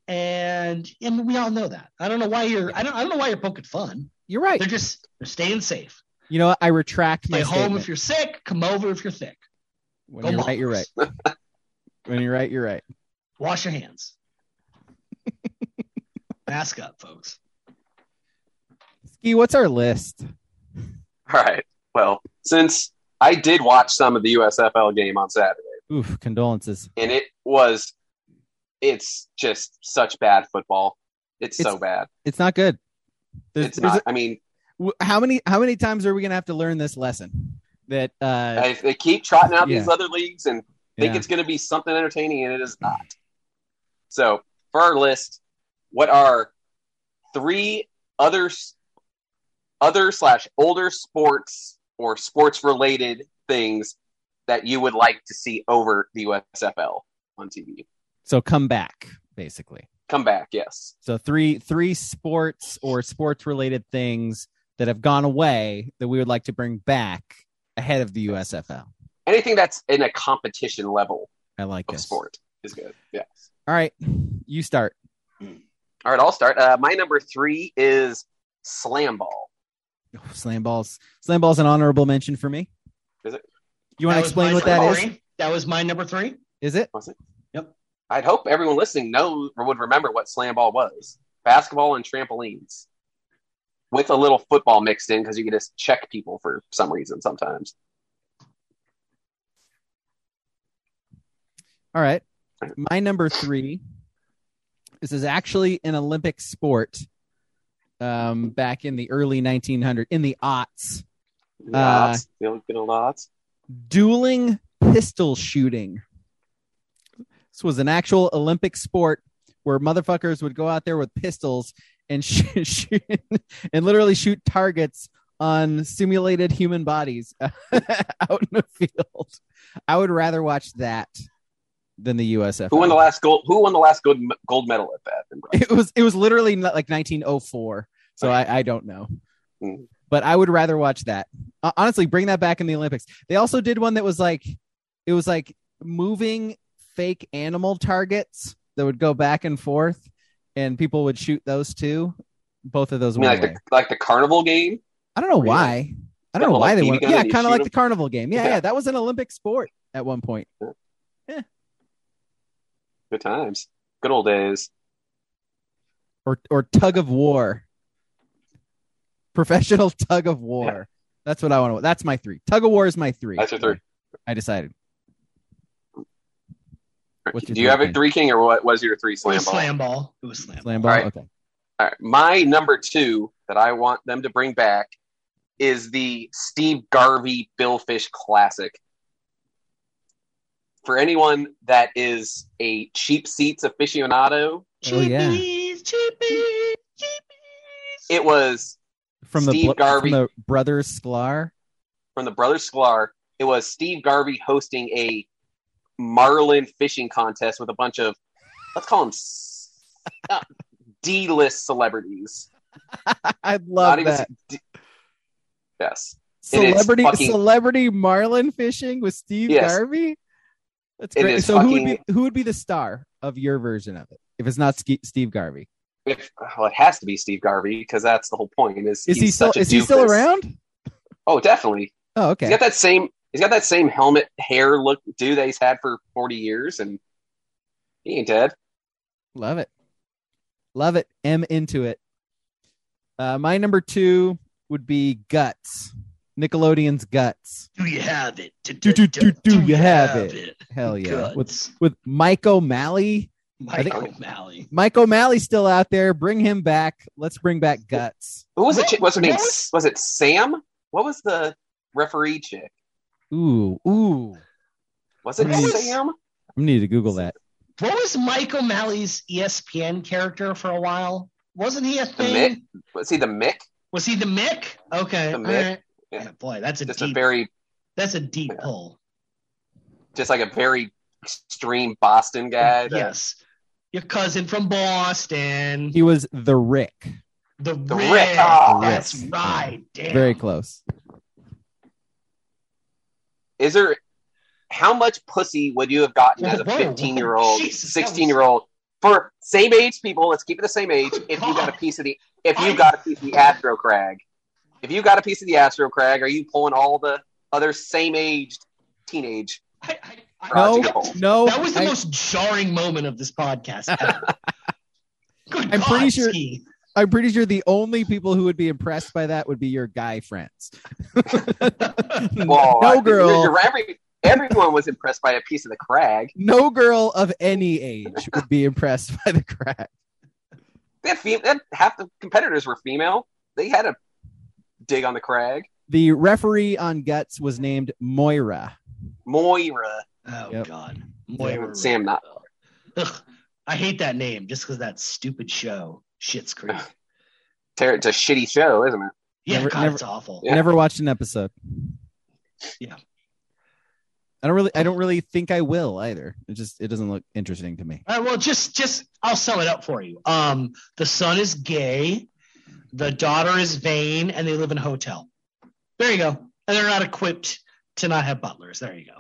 and and we all know that. I don't know why you're. I don't. I don't know why you're poking fun. You're right. They're just they're staying safe. You know what? I retract my Stay home statement. if you're sick. Come over if you're thick. When Go you're right, you're right. Maulers. When you're right, you're right. Wash your hands. Mask up, folks. Ski, what's our list? All right. Well, since I did watch some of the U S F L game on Saturday, Oof, condolences. and it was, it's just such bad football. It's, so It's- bad. It's not good. There's, It's there's not. I mean, a- w- how many how many times are we gonna have to learn this lesson? That uh, if they keep trotting out these Yeah. other leagues and think yeah. it's going to be something entertaining, and it is not. So, for our list, what are three other other slash older sports or sports related things that you would like to see over the U S F L on T V? so come back basically. Come back, yes. So three three sports or sports related things that have gone away that we would like to bring back ahead of the U S F L. Anything that's in a competition level I like of this. sport is good. Yes. All right, you start. All right, I'll start. Uh, my number three is slam ball. Oh, slam balls. Slam balls an honorable mention for me. Is it? You want to That was explain my what that number is? three. That was my number three. Is it? Was it? Yep. I'd hope everyone listening knows or would remember what slam ball was. Basketball and trampolines. With a little football mixed in because you can just check people for some reason sometimes. All right. My number three. This is actually an Olympic sport. Um, back in the early nineteen hundreds, in the aughts, Lots. The Olympic lots. dueling pistol shooting. This was an actual Olympic sport where motherfuckers would go out there with pistols and shoot, shoot and literally shoot targets on simulated human bodies out in the field. I would rather watch that than the U S F L. Who won the last gold? Who won the last gold gold medal at that? in Brazil? It was it was literally not like nineteen oh four, so I, I don't know. Mm. But I would rather watch that. Uh, honestly, bring that back in the Olympics. They also did one that was like it was like moving fake animal targets that would go back and forth, and people would shoot those too. both of those I mean, went like away. the like the carnival game. I don't know Where you, why. like, I don't got know a why little they B B went. gun Yeah, and you kind of shoot like 'em? the carnival game. Yeah, Yeah. yeah, that was an Olympic sport at one point. Good times. Good old days. Or or tug of war. Professional tug of war. Yeah. That's what I want to. That's my three. Tug of war is my three. That's your three. I decided. What's your Do you have three, a three king, or what was your three It slam was ball? slam ball. It was slam, Slam ball. ball. All right. Okay. All right. My number two that I want them to bring back is the Steve Garvey Billfish Classic. For anyone that is a cheap seats aficionado, Oh yeah. Cheapies, cheapies, cheapies. it was From the Steve blo- Garvey. from the brothers Sklar. from the Brothers Sklar. It was Steve Garvey hosting a marlin fishing contest with a bunch of, let's call them s- uh, D-list celebrities. I Not love even that. D- yes. It is Celebrity fucking- celebrity marlin fishing with Steve Yes. Garvey. That's It great. is So who would fucking- be who would be the star of your version of it if it's not Ske- Steve Garvey? If, well, it has to be Steve Garvey because that's the whole point. Is, Is he's he still such a is he still doofus. around? Oh, definitely. Oh, He's okay. got that same. He's got that same helmet hair look dude that he's had for forty years, and he ain't dead. Love it. Love it. M into it. Uh, my number two would be Guts. Nickelodeon's Guts. Do you have it? Do, Do, do, do, do you have it? Hell yeah. Guts. With with Mike O'Malley. Mike I think- O'Malley. Mike O'Malley's still out there. Bring him back. Let's bring back Guts. Who was it? What- chick- What's her name? what was- Was it Sam? What was the referee chick? Ooh, ooh. Was it What was- Sam? I need to Google that. What was Mike O'Malley's E S P N character for a while? Wasn't he a The thing? Mick? Was he the Mick? Was he the Mick? Okay. The all Mick? right. Yeah. Yeah, boy, that's a Just deep. a very, that's a deep Yeah. pull. just like a very extreme Boston guy. that- Yes, your cousin from Boston. He was the Rick. the The Rick. Rick. Oh, That's yes. right. Damn. Very close. Is there? How much pussy would you have gotten as a Whoa, whoa, fifteen-year-old, Jesus, that was- sixteen-year-old for same age people? Let's keep it the same age. If you got a God. piece of the, if you I- got a piece of the Astro Crag, if you got a piece of the Astro Crag, are you pulling all the other same-aged teenage? I, I, I, No, That- no. that was the I- most jarring moment of this podcast. ever. Good I'm God, pretty sure- Ski. I'm pretty sure the only people who would be impressed by that would be your guy friends. Well, no I- girl, you're- you're every, everyone was impressed by a piece of the Crag. no girl of any age would be impressed by the crack. They had fem- they had- half the competitors were female. They had a dig on the Crag. The referee on Guts was named Moira. Moira. Oh Yep. God, Moira. Sam not. Ugh, I hate that name just because that stupid show, Schitt's Creek. Ter- It's a shitty show, isn't it? Yeah, Never- God, never- it's awful. Yeah. Never watched an episode. Yeah. I don't really I don't really think I will either. It just it doesn't look interesting to me. All right, well, just just I'll sum it up for you. Um, the son is gay, the daughter is vain, and they live in a hotel. There you go. And they're not equipped to not have butlers. There you go.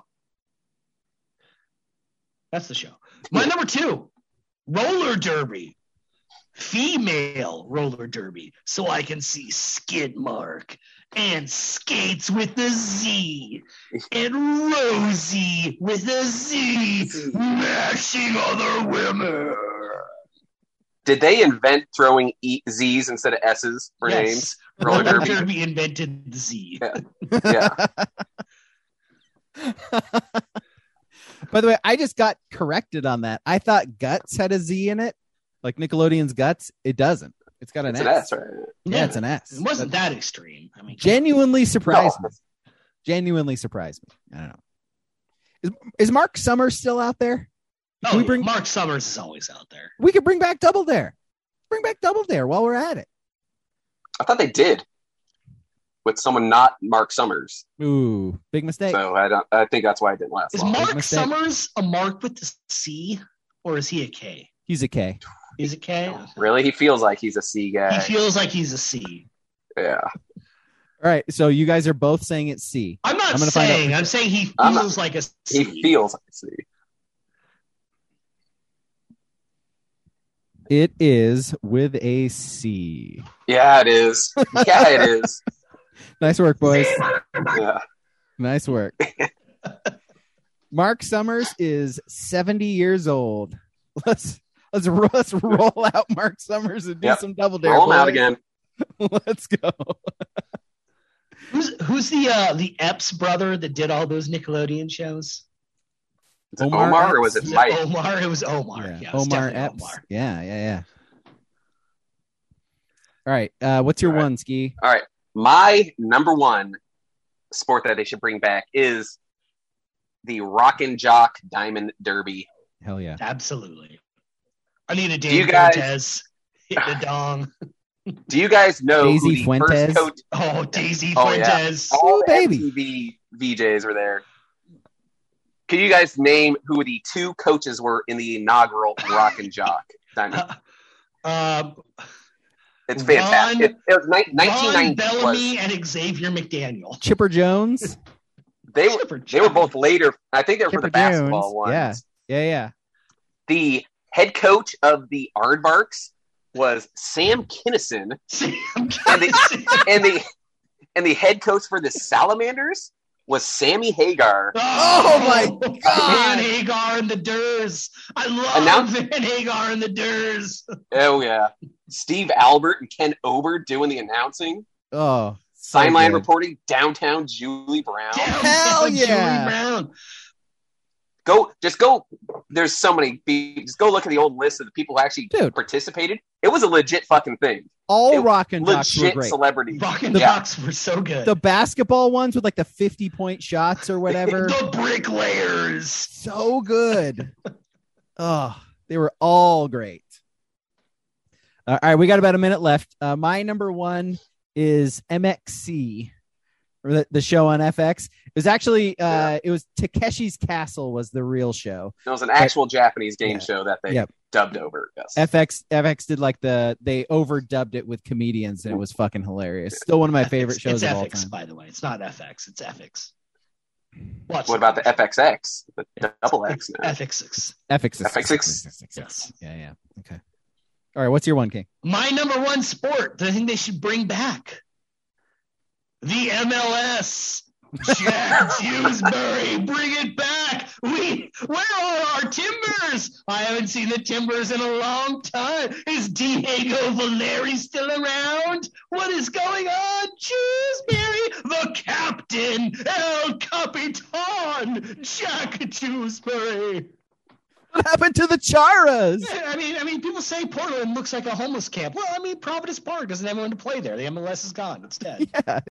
That's the show. My number two, roller derby. Female roller derby. So I can see skid mark and skates with a Z and Rosie with a Z mashing other women. Did they invent throwing e- Z's instead of S's for Yes. names? Roller Roller derby. derby invented the Z. Yeah. Yeah. By the way, I just got corrected on that. I thought Guts had a Z in it, like Nickelodeon's Guts. It doesn't. It's got an It's S. an S, right? Yeah, it's an S. It wasn't that extreme. I mean, Genuinely surprised No. me. Genuinely surprised me. I don't know. Is, is Mark Summers still out there? oh, Can we yeah, bring? Mark Summers is always out there. We could bring back Double Dare. Bring back Double Dare while we're at it. I thought they did with someone not Mark Summers. Ooh, big mistake. So I don't. I think that's why it didn't last Is long. Mark mistake. Summers a Mark with the C, or is he a K? He's a K. Is it K? Really, he feels like he's a C He guy. feels like he's a C. Yeah. All right, so you guys are both saying it's C. I'm not I'm gonna find out saying. for I'm sure. saying he I'm not- feels like a He C. feels like a C. It is with a C. Yeah, it is. Yeah, it is. Nice work, boys. Yeah. Nice work. Mark Summers is seventy years old. Let's let's let's roll out Mark Summers and do Yep. some double dare. Roll him out boys. again. Let's go. Who's who's the uh, the Epps brother that did all those Nickelodeon shows? Is it Omar Omar, or was Epps? it Was Mike? it Omar? It was Omar. Yeah, Yeah. it was Omar definitely Epps. Omar. Yeah, yeah, yeah. All right. Uh, what's your All right. one, Ski? All right. My number one sport that they should bring back is the Rock and Jock Diamond Derby. Hell yeah. Absolutely. I need a Do Dave you guys- Cortez hit the dong. Do you guys know Daisy who the Fuentes? first coach? Oh, Daisy Oh, yeah. Fuentes. All the baby. M T V V Js were there. Can you guys name who the two coaches were in the inaugural Rock and Jock Diamond? Uh, It's Ron- fantastic. It, it was ni- Ron nineteen ninety. Bellamy Was, and Xavier McDaniel. Chipper Jones. they were Chipper they were Jones. both later. I think they were for Chipper the basketball Jones. ones. Yeah. Yeah, yeah. The head coach of the Aardvarks was Sam Kinison, Sam and the and the and the head coach for the Salamanders was Sammy Hagar. Oh, my God. Van Hagar and the Durs. I love Announce- Van Hagar and the Durs. Oh yeah, Steve Albert and Ken Ober doing the announcing. Oh, so Sideline good. reporting, downtown Julie Brown. Hell Julie yeah. Brown. Go, just go. There's so many. Just go look at the old list of the people who actually Dude. participated. It was a legit fucking thing. All It- rock and jocks were Legit great. celebrity. Rock and The- Jocks were so good. The basketball ones with like the fifty point shots or whatever. The bricklayers. So good. Oh, they were all great. Uh, all right, we got about a minute left. Uh, my number one is M X C, or the, the show on F X. It was actually uh, Yeah. it was Takeshi's Castle was the real show. It was an actual Japanese game yeah. show that they Yep. dubbed over. Yes. F X F X did like the they overdubbed it with comedians and it was fucking hilarious. Still one of my favorite It's- shows it's of F all X, time. by the way. It's not F X. It's F X. Watch What about the F X X? The double X now. F X? F X F X X. Yes. Yeah, yeah. Okay. All right, what's your one, King? My number one sport that I think they should bring back. The M L S. Jack Dewsbury, bring it back. We, where are our Timbers? I haven't seen the Timbers in a long time. Is Diego Valeri still around? What is going on? Dewsbury, the captain, El Capitan, Jack Dewsbury. What happened to the Charas? Yeah, I mean, I mean, people say Portland looks like a homeless camp. Well, I mean, Providence Park doesn't have anyone to play there. The M L S is gone. It's dead. Yeah,